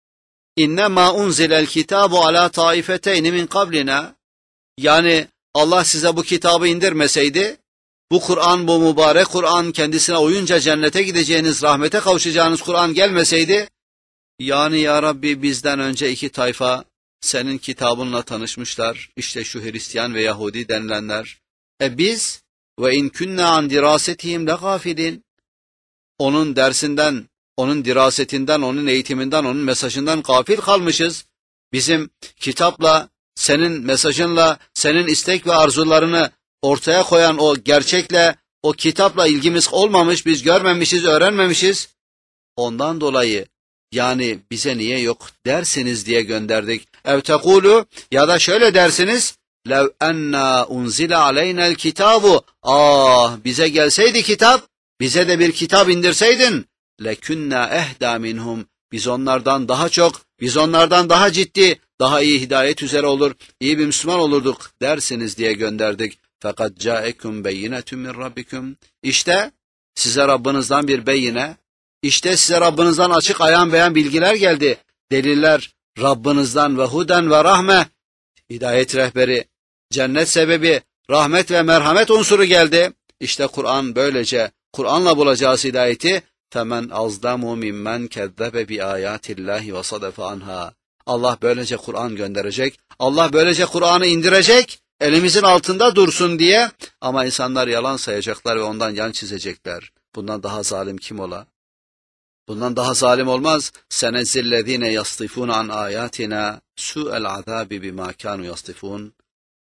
İnnemâ unzilel kitâbu alâ taifeteyni min kablina, yani Allah size bu kitabı indirmeseydi, bu Kur'an, bu mübarek Kur'an, kendisine uyunca cennete gideceğiniz, rahmete kavuşacağınız Kur'an gelmeseydi, yani ya Rabbi bizden önce iki tayfa senin kitabınla tanışmışlar, işte şu Hristiyan ve Yahudi denilenler. Biz ve in kunna an dirasetihim legafilin, onun dersinden, onun dirasetinden, onun eğitiminden, onun mesajından gafil kalmışız. Bizim kitapla, senin mesajınla, senin istek ve arzularını ortaya koyan o gerçekle, o kitapla ilgimiz olmamış, biz görmemişiz, öğrenmemişiz. Ondan dolayı, yani bize niye yok dersiniz diye gönderdik. Ev tekulu, ya da şöyle dersiniz, lev enna unzile aleynel kitabu, bize gelseydi kitap, bize de bir kitap indirseydin, lekünna ehda minhum, biz onlardan daha çok, biz onlardan daha ciddi, daha iyi hidayet üzere olur, iyi bir Müslüman olurduk dersiniz diye gönderdik. Fakat caekum beyinetun min rabbikum, işte size Rabbinizden bir beyine, işte size Rabbinizden açık ayan beyan bilgiler geldi, deliller Rabbinizden ve huden ve rahme, hidayet rehberi, cennet sebebi, rahmet ve merhamet unsuru geldi. İşte Kur'an böylece, Kur'an'la bulacağız hidayeti. فَمَنْ أَظْلَمُ مِمَّنْ كَذَّبَ بِآيَاتِ اللّٰهِ وَصَدَفَ عَنْهَا. Allah böylece Kur'an gönderecek, Allah böylece Kur'an'ı indirecek, elimizin altında dursun diye, ama insanlar yalan sayacaklar ve ondan yan çizecekler. Bundan daha zalim kim ola? Bundan daha zalim olmaz. Senezzillezine yastifun an ayatina su'el azabi bima kanu yastifun.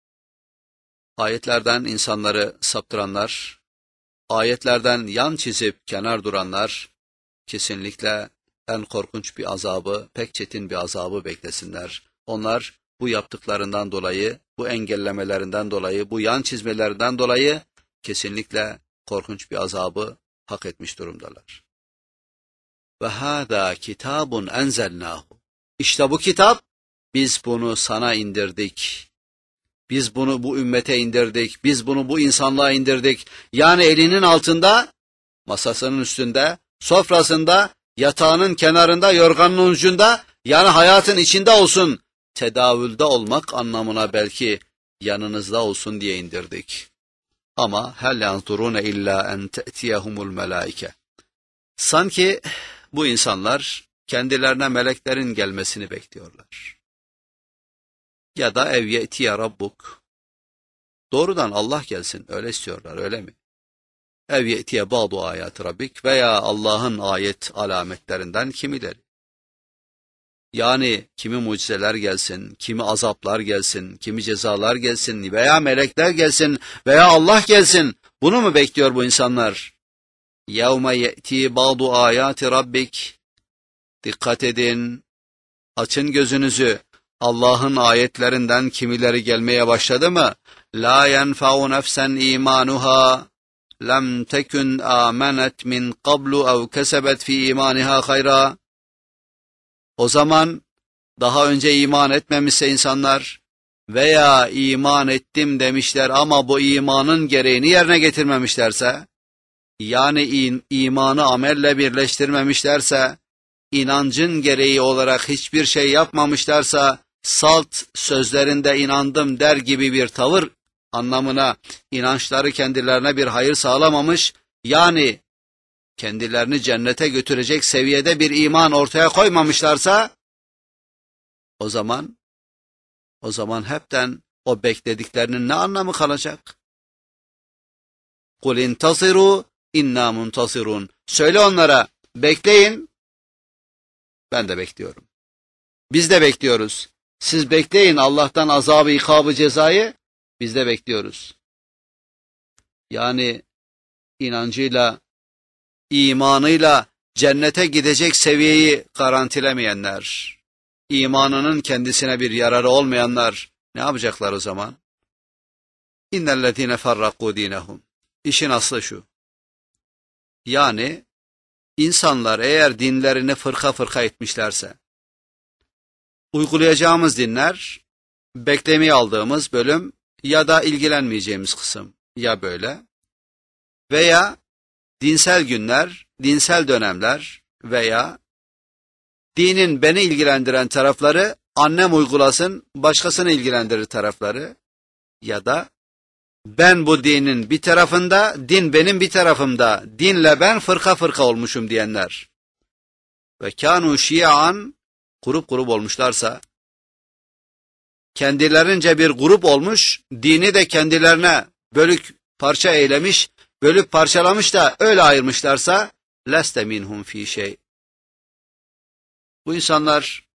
Ayetlerden insanları saptıranlar, ayetlerden yan çizip kenar duranlar, kesinlikle en korkunç bir azabı, pek çetin bir azabı beklesinler. Onlar bu yaptıklarından dolayı, bu engellemelerinden dolayı, bu yan çizmelerinden dolayı kesinlikle korkunç bir azabı hak etmiş durumdalar. Ve hâzâ kitâbun enzelnâhu. İşte bu kitap, biz bunu sana indirdik. Biz bunu bu ümmete indirdik. Biz bunu bu insanlığa indirdik. Yani elinin altında, masasının üstünde, sofrasında, yatağının kenarında, yorganın ucunda, yani hayatın içinde olsun. Tedavülde olmak anlamına belki yanınızda olsun diye indirdik. Ama hel yanzurune illa en te'tiyehumul melaike. Sanki bu insanlar kendilerine meleklerin gelmesini bekliyorlar. Ya da ev ye'tiye rabbuk. Doğrudan Allah gelsin, öyle istiyorlar, öyle mi? Ev ye'tiye ba'du ayat rabbik, veya Allah'ın ayet alametlerinden kimileri. Yani kimi mucizeler gelsin, kimi azaplar gelsin, kimi cezalar gelsin, veya melekler gelsin, veya Allah gelsin. Bunu mu bekliyor bu insanlar? يَوْمَ يَأْتِي بَعْضُ آيَاتِ رَبِّكِ. Dikkat edin, açın gözünüzü. Allah'ın ayetlerinden kimileri gelmeye başladı mı? لَا يَنْفَعُ نَفْسًا إِيمَانُهَا لَمْ تَكُنْ آمَنَتْ مِنْ قَبْلُ أَوْ كَسَبَتْ فِي إِيمَانِهَا خَيْرًا. O zaman daha önce iman etmemişse insanlar veya iman ettim demişler ama bu imanın gereğini yerine getirmemişlerse, yani imanı amelle birleştirmemişlerse, inancın gereği olarak hiçbir şey yapmamışlarsa, salt sözlerinde inandım der gibi bir tavır anlamına inançları kendilerine bir hayır sağlamamış, yani kendilerini cennete götürecek seviyede bir iman ortaya koymamışlarsa, o zaman hepten o beklediklerinin ne anlamı kalacak? قُلْ اِنْتَصِرُوا اِنَّا مُنْتَصِرُونَ. Söyle onlara, bekleyin. Ben de bekliyorum. Biz de bekliyoruz. Siz bekleyin Allah'tan azabı, ikabı, cezayı. Biz de bekliyoruz. Yani inancıyla, imanıyla cennete gidecek seviyeyi garantilemeyenler, imanının kendisine bir yararı olmayanlar ne yapacaklar o zaman? İnnellezîne ferrakû dînehum. İşin aslı şu. Yani insanlar eğer dinlerini fırka fırka etmişlerse, uygulayacağımız dinler, beklemeye aldığımız bölüm ya da ilgilenmeyeceğimiz kısım ya böyle veya dinsel günler, dinsel dönemler veya dinin beni ilgilendiren tarafları annem uygulasın, başkasını ilgilendirir tarafları ya da ben bu dinin bir tarafında, din benim bir tarafımda, dinle ben fırka fırka olmuşum diyenler ve kânû şi'an, grup grup olmuşlarsa, kendilerince bir grup olmuş, dini de kendilerine bölük parça eylemiş, bölüp parçalamış da öyle ayırmışlarsa, leste minhum fî şey. Bu insanlar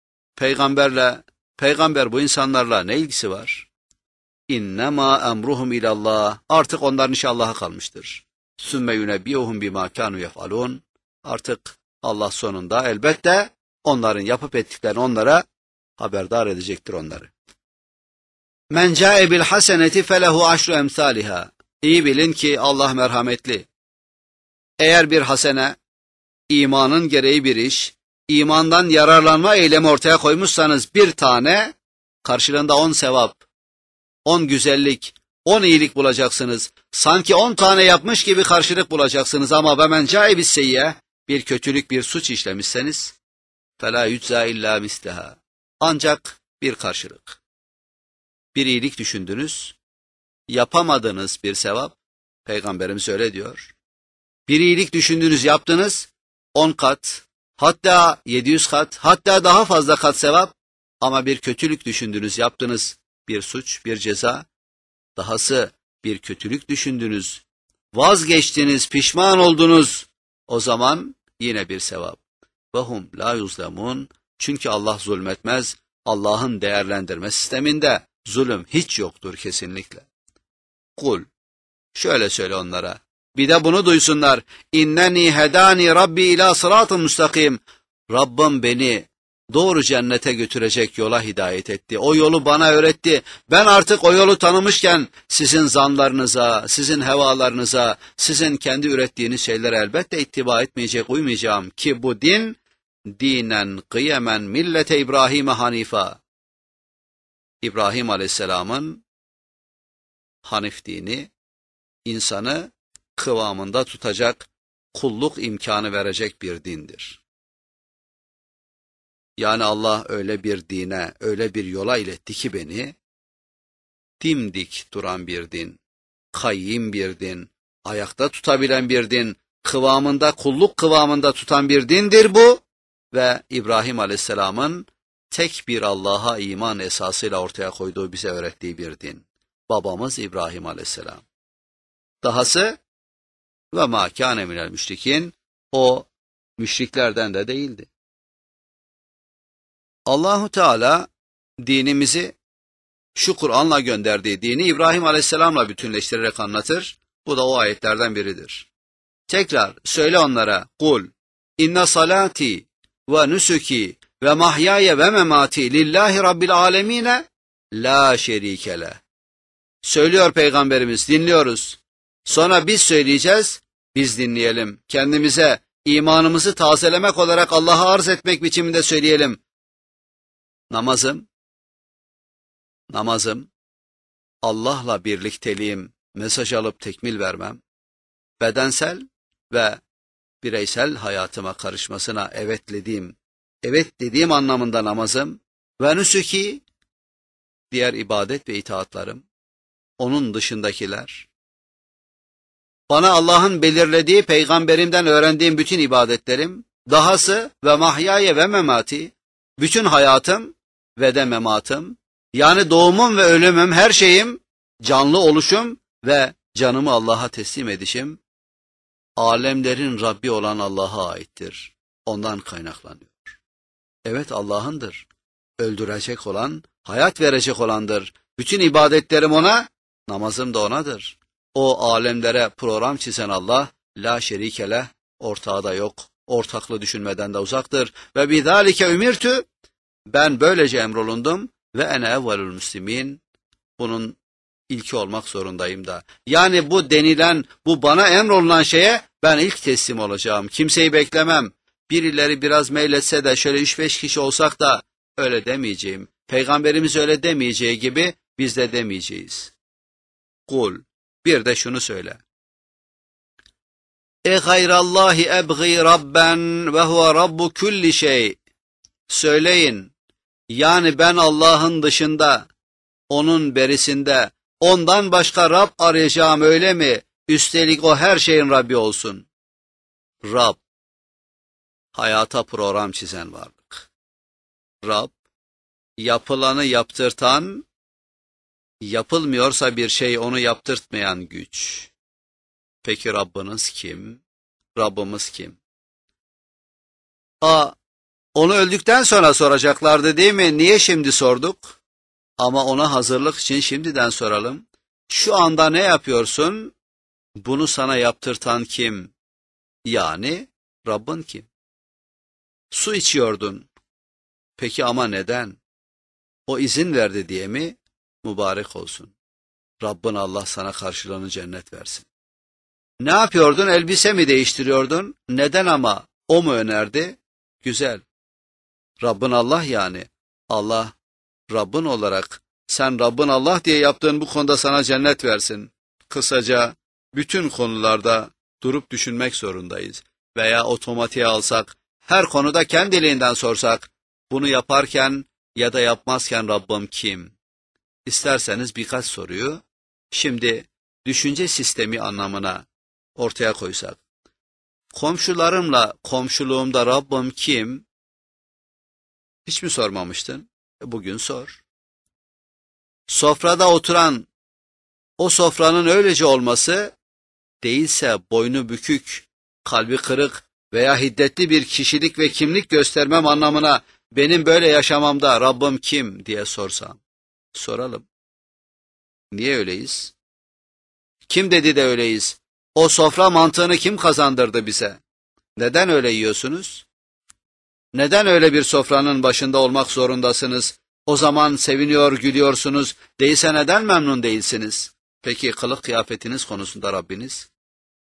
peygamber bu insanlarla ne ilgisi var? İnnemâ emruhum ilallah. Artık onların işi Allah'a kalmıştır. Sümme yunebbiuhum bimâ kânû yef'alûn. Artık Allah sonunda elbette onların yapıp ettiklerini onlara haberdar edecektir onları. Men câe bil haseneti felehu aşru emsâliha. İyi bilin ki Allah merhametli. Eğer bir hasene, imanın gereği bir iş, imandan yararlanma eylemi ortaya koymuşsanız bir tane, karşılığında 10 sevap, 10 güzellik, 10 iyilik bulacaksınız. Sanki 10 tane yapmış gibi karşılık bulacaksınız ama ve men câe bis seyyi'e, bir kötülük, bir suç işlemişseniz, فَلَا يُجْزَى اِلَّا مِسْلَهَا. Ancak bir karşılık. Bir iyilik düşündünüz, yapamadığınız bir sevap, Peygamberimiz öyle diyor. Bir iyilik düşündünüz, yaptınız, 10 kat, hatta 700 kat, hatta daha fazla kat sevap, ama bir kötülük düşündünüz, yaptınız, bir suç, bir ceza, dahası bir kötülük düşündünüz, vazgeçtiniz, pişman oldunuz, o zaman yine bir sevap. وَهُمْ لَا يُظْلَمُونَ. Çünkü Allah zulmetmez, Allah'ın değerlendirme sisteminde zulüm hiç yoktur kesinlikle. Kul, şöyle söyle onlara, bir de bunu duysunlar. İnneni hedani Rabbi ila sıratın müstakim. Rabbim beni doğru cennete götürecek yola hidayet etti. O yolu bana öğretti. Ben artık o yolu tanımışken sizin zanlarınıza, sizin hevalarınıza, sizin kendi ürettiğiniz şeylere elbette ittiba etmeyecek, uymayacağım ki bu din dinen kıyemen millete İbrahim'e hanifa. İbrahim Aleyhisselam'ın Hanif dini, insanı kıvamında tutacak, kulluk imkanı verecek bir dindir. Yani Allah öyle bir dine, öyle bir yola iletti ki beni, dimdik duran bir din, kayyim bir din, ayakta tutabilen bir din, kıvamında, kulluk kıvamında tutan bir dindir bu ve İbrahim Aleyhisselam'ın tek bir Allah'a iman esasıyla ortaya koyduğu, bize öğrettiği bir din. Babamız İbrahim Aleyhisselam. Dahası ve mâ kâne minel müşrikîn, o müşriklerden de değildi. Allahu Teala dinimizi şu Kur'an'la gönderdiği dini İbrahim Aleyhisselam'la bütünleştirerek anlatır. Bu da o ayetlerden biridir. Tekrar söyle onlara, kul inne salati ve nusuki ve mahyaya ve memati lillahi rabbil alemine la şerike leh. Söylüyor Peygamberimiz, dinliyoruz. Sonra biz söyleyeceğiz, biz dinleyelim. Kendimize imanımızı tazelemek olarak Allah'a arz etmek biçiminde söyleyelim. Namazım, Allah'la birlikteliğim, mesaj alıp tekmil vermem, bedensel ve bireysel hayatıma karışmasına evet dediğim anlamında namazım ve nüsuki, diğer ibadet ve itaatlarım, onun dışındakiler, bana Allah'ın belirlediği peygamberimden öğrendiğim bütün ibadetlerim, dahası ve mahyaye ve memati, bütün hayatım ve de mematım, yani doğumum ve ölümüm, her şeyim, canlı oluşum ve canımı Allah'a teslim edişim, alemlerin Rabbi olan Allah'a aittir. Ondan kaynaklanıyor. Evet, Allah'ındır. Öldürecek olan, hayat verecek olandır. Bütün ibadetlerim ona, namazım da onadır. O alemlere program çizen Allah, la şerike leh, ortağı da yok, ortaklı düşünmeden de uzaktır. Ve bidâlike ümirtü, ben böylece emrolundum ve ene evvelül müslimin, bunun ilki olmak zorundayım da. Yani bu denilen, bu bana emrolunan şeye ben ilk teslim olacağım. Kimseyi beklemem. Birileri biraz meyletse de şöyle 3-5 kişi olsak da öyle demeyeceğim. Peygamberimiz öyle demeyeceği gibi biz de demeyeceğiz. Kul, bir de şunu söyle. Gayrallahi ebği rabben ve huve rabbu kulli şey. Söyleyin, yani ben Allah'ın dışında, onun berisinde, ondan başka Rab arayacağım, öyle mi? Üstelik o her şeyin Rabbi olsun. Rab, hayata program çizen varlık. Rab, yapılanı yaptırtan, yapılmıyorsa bir şey onu yaptırtmayan güç. Peki Rabbiniz kim? Rabbimiz kim? Onu öldükten sonra soracaklardı değil mi? Niye şimdi sorduk? Ama ona hazırlık için şimdiden soralım. Şu anda ne yapıyorsun? Bunu sana yaptırtan kim? Yani Rabbin kim? Su içiyordun. Peki ama neden? O izin verdi diye mi? Mübarek olsun. Rabbin Allah sana karşılığını cennet versin. Ne yapıyordun? Elbise mi değiştiriyordun? Neden ama? O mu önerdi? Güzel. Rabbin Allah yani. Allah, Rabbin olarak, sen Rabbin Allah diye yaptığın bu konuda sana cennet versin. Kısaca, bütün konularda durup düşünmek zorundayız. Veya otomatiğe alsak, her konuda kendiliğinden sorsak, bunu yaparken ya da yapmazken Rabbim kim? İsterseniz birkaç soruyu, şimdi düşünce sistemi anlamına ortaya koysak. Komşularımla komşuluğumda Rabbim kim? Hiç mi sormamıştın? Bugün sor. Sofrada oturan, o sofranın öylece olması, değilse boynu bükük, kalbi kırık veya hiddetli bir kişilik ve kimlik göstermem anlamına benim böyle yaşamamda Rabbim kim diye sorsam. Soralım. Niye öyleyiz? Kim dedi de öyleyiz? O sofra mantığını kim kazandırdı bize? Neden öyle yiyorsunuz? Neden öyle bir sofranın başında olmak zorundasınız? O zaman seviniyor, gülüyorsunuz. Değilse neden memnun değilsiniz? Peki kılık kıyafetiniz konusunda Rabbiniz?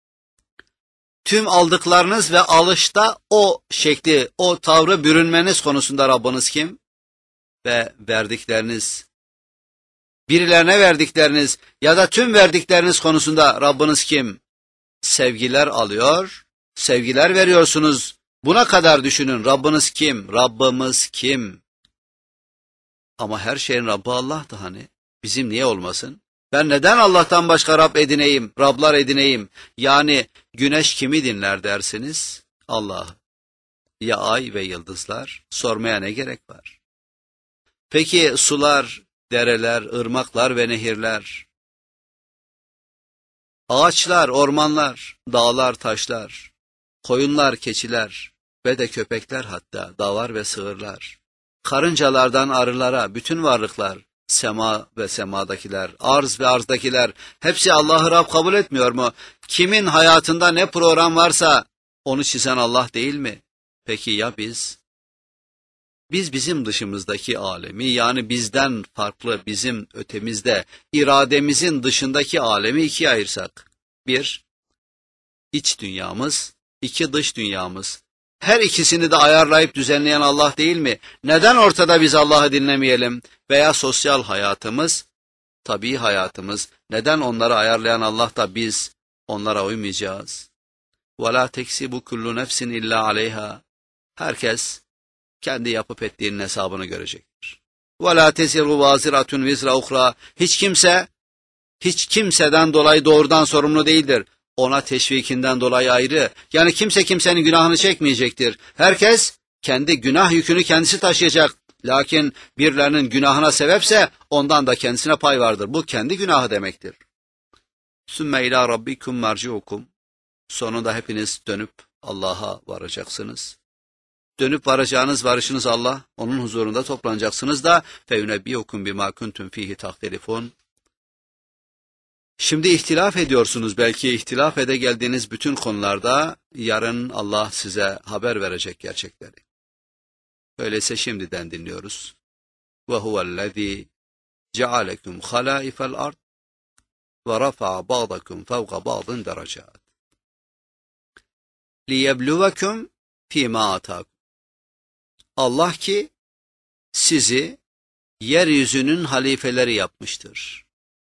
Tüm aldıklarınız ve alışta o şekli, o tavrı bürünmeniz konusunda Rabbiniz kim? Ve verdikleriniz, birilerine verdikleriniz ya da tüm verdikleriniz konusunda Rabbiniz kim? Sevgiler alıyor, sevgiler veriyorsunuz. Buna kadar düşünün, Rabbiniz kim? Rabbimiz kim? Ama her şeyin Rabbi Allah'tı hani. Bizim niye olmasın? Ben neden Allah'tan başka Rab edineyim, Rablar edineyim? Yani güneş kimi dinler dersiniz? Allah. Ya ay ve yıldızlar? Sormaya ne gerek var? Peki sular, dereler, ırmaklar ve nehirler? Ağaçlar, ormanlar, dağlar, taşlar, koyunlar, keçiler ve de köpekler, hatta davar ve sığırlar. Karıncalardan arılara bütün varlıklar, sema ve semadakiler, arz ve arzdakiler, hepsi Allah'ı Rab kabul etmiyor mu? Kimin hayatında ne program varsa onu çizen Allah değil mi? Peki ya biz? Biz bizim dışımızdaki alemi, yani bizden farklı, bizim ötemizde, irademizin dışındaki alemi ikiye ayırsak. Bir, iç dünyamız, iki dış dünyamız. Her ikisini de ayarlayıp düzenleyen Allah değil mi? Neden ortada biz Allah'ı dinlemeyelim? Veya sosyal hayatımız, tabii hayatımız, neden onları ayarlayan Allah da biz onlara uymayacağız? وَلَا تَكْسِبُ كُلُّ نَفْسٍ اِلَّا عَلَيْهَا. Herkes kendi yapıp ettiğinin hesabını görecektir. وَلَا تَزِرُ وَازِرَةٌ وِزْرَ اُخْرَى. Hiç kimse, hiç kimseden dolayı doğrudan sorumlu değildir. ona teşvikinden dolayı ayrı. Yani kimse kimsenin günahını çekmeyecektir. Herkes kendi günah yükünü kendisi taşıyacak. Lakin birilerinin günahına sebepse ondan da kendisine pay vardır. Bu kendi günahı demektir. Sümme ilâ rabbikum merci'ukum. Sonunda hepiniz dönüp Allah'a varacaksınız. Dönüp varacağınız varışınız Allah, onun huzurunda toplanacaksınız da فَيُنَبِّيُكُمْ بِمَا كُنْتُمْ ف۪يهِ تَخْتَلِفُونَ. Şimdi ihtilaf ediyorsunuz, belki ihtilaf ede geldiğiniz bütün konularda yarın Allah size haber verecek gerçekleri. Öyleyse şimdiden dinliyoruz. وَهُوَ الَّذ۪ي جَعَلَكُمْ خَلَائِفَ الْأَرْضِ وَرَفَعَ بَعْضَكُمْ فَوْقَ بَعْضٍ دَرَجَاتٍ لِيَبْلُوَكُمْ ف۪ي مَا آتَاكُمْ. Allah ki sizi yeryüzünün halifeleri yapmıştır.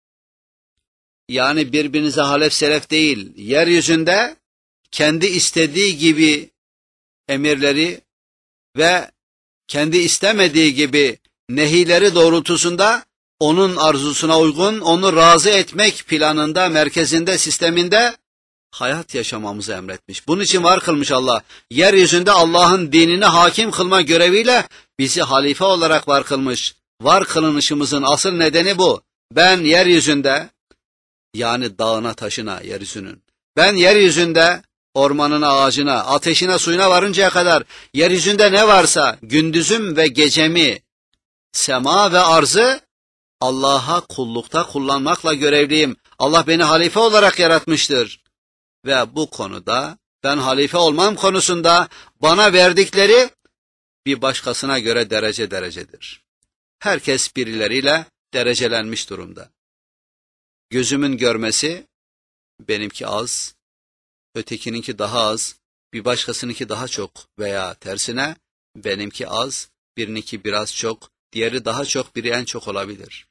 Yani birbirinize halef selef değil, yeryüzünde kendi istediği gibi emirleri ve kendi istemediği gibi nehileri doğrultusunda onun arzusuna uygun, onu razı etmek planında, merkezinde, sisteminde hayat yaşamamızı emretmiş. Bunun için var kılmış Allah. Yeryüzünde Allah'ın dinini hakim kılma göreviyle bizi halife olarak var kılmış. Var kılınışımızın asıl nedeni bu. Ben yeryüzünde, yani dağına taşına yeryüzünün, ben yeryüzünde ormanına, ağacına, ateşine, suyuna varıncaya kadar yeryüzünde ne varsa gündüzüm ve gecemi, sema ve arzı Allah'a kullukta kullanmakla görevliyim. Allah beni halife olarak yaratmıştır. Ve bu konuda, ben halife olmam konusunda bana verdikleri bir başkasına göre derece derecedir. Herkes birileriyle derecelenmiş durumda. Gözümün görmesi, benimki az, ötekininki daha az, bir başkasınınki daha çok veya tersine, benimki az, birininki biraz çok, diğeri daha çok, biri en çok olabilir.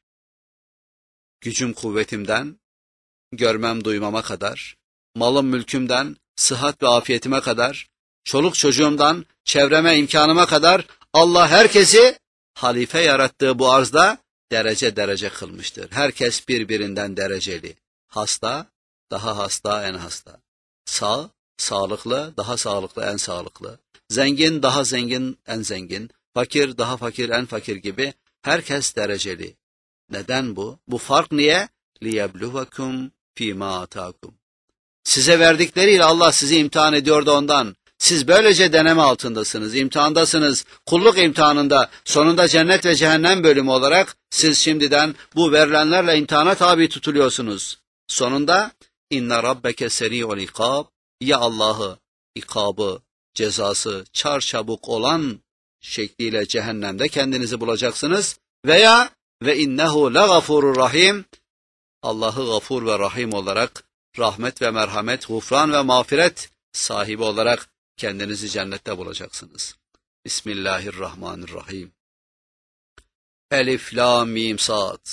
Gücüm kuvvetimden, görmem duymama kadar, malım mülkümden, sıhhat ve afiyetime kadar, çoluk çocuğumdan, çevreme, imkanıma kadar Allah herkesi halife yarattığı bu arzda derece derece kılmıştır. Herkes birbirinden dereceli. Hasta, daha hasta, en hasta. Sağ, sağlıklı, daha sağlıklı, en sağlıklı. Zengin, daha zengin, en zengin. Fakir, daha fakir, en fakir gibi herkes dereceli. Neden bu? Bu fark niye? لِيَبْلُوَكُمْ ف۪ي مَا آتَاكُمْ. Size verdikleriyle Allah sizi imtihan ediyor da ondan. Siz böylece deneme altındasınız, imtihandasınız, kulluk imtihanında, sonunda cennet ve cehennem bölümü olarak siz şimdiden bu verilenlerle imtihana tabi tutuluyorsunuz. Sonunda inna rabbeke seri'ul ikab, ya Allah'ı, ikabı, cezası çarçabuk olan şekliyle cehennemde kendinizi bulacaksınız veya ve innehu legafurur rahim, Allah'ı gafur ve rahim olarak, rahmet ve merhamet, gufran ve mağfiret sahibi olarak kendinizi cennette bulacaksınız. Bismillahirrahmanirrahim. Elif, lam, mim, sad.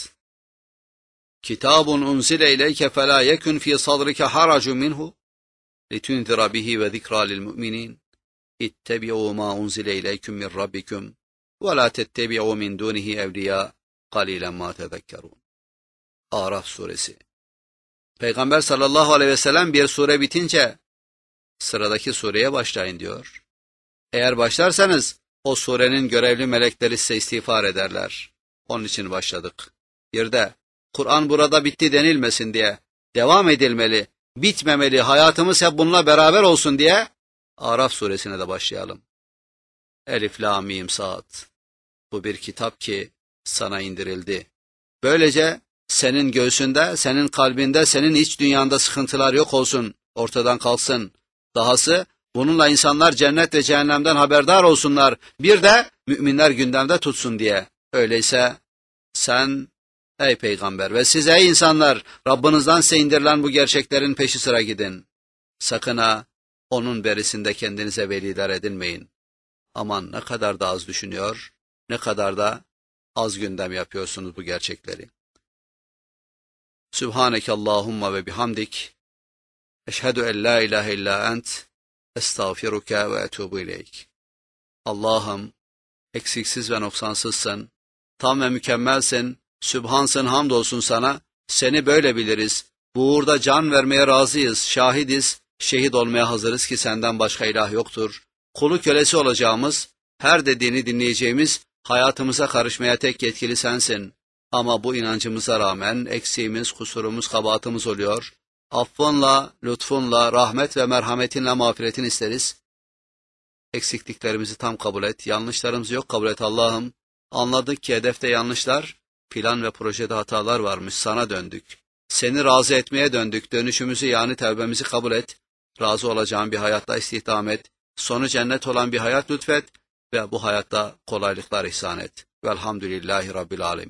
Kitabun unzile ileyke felâ yekun fî sadrike haracun minhu litunzira bihi ve zikra lil mu'minin. İttebi'u ma unzile ileyküm min rabbikum ve la tettebi'u min dunihi evliya qalilen ma tezekkerun. Araf suresi. Peygamber sallallahu aleyhi ve sellem bir sure bitince sıradaki sureye başlayın diyor. Eğer başlarsanız o surenin görevli melekleri size istiğfar ederler. Onun için başladık. Bir de Kur'an burada bitti denilmesin diye, devam edilmeli, bitmemeli, hayatımız hep bununla beraber olsun diye Araf suresine de başlayalım. Elif, lam, mim, sad. Bu bir kitap ki sana indirildi. Böylece senin göğsünde, senin kalbinde, senin iç dünyanda sıkıntılar yok olsun, ortadan kalksın. Dahası bununla insanlar cennet ve cehennemden haberdar olsunlar. Bir de müminler gündemde tutsun diye. Öyleyse sen ey peygamber ve siz ey insanlar, Rabbinizden size indirilen bu gerçeklerin peşi sıra gidin. Sakın ha onun berisinde kendinize veliler edinmeyin. Aman ne kadar da az düşünüyor, ne kadar da az gündem yapıyorsunuz bu gerçekleri. Sübhaneke Allahumma ve bihamdik. Eşhedü en la ilahe illa ent. Estağfiruke ve etubu ileyk. Allah'ım eksiksiz ve noksansızsın, tam ve mükemmelsin, sübhansın, hamdolsun sana, seni böyle biliriz, Bu uğurda can vermeye razıyız, şahidiz, şehit olmaya hazırız ki senden başka ilah yoktur. Kulu kölesi olacağımız, her dediğini dinleyeceğimiz, hayatımıza karışmaya tek yetkili sensin. Ama bu inancımıza rağmen eksiğimiz, kusurumuz, kabahatimiz oluyor. Affınla, lütfunla, rahmet ve merhametinle mağfiretin isteriz. Eksikliklerimizi tam kabul et, yanlışlarımızı yok kabul et Allah'ım. Anladık ki hedefte yanlışlar, plan ve projede hatalar varmış, sana döndük. Seni razı etmeye döndük, dönüşümüzü yani tevbemizi kabul et. Razı olacağın bir hayatta istihdam et, sonu cennet olan bir hayat lütfet ve bu hayatta kolaylıklar ihsan et. Velhamdülillahi Rabbil Alemin.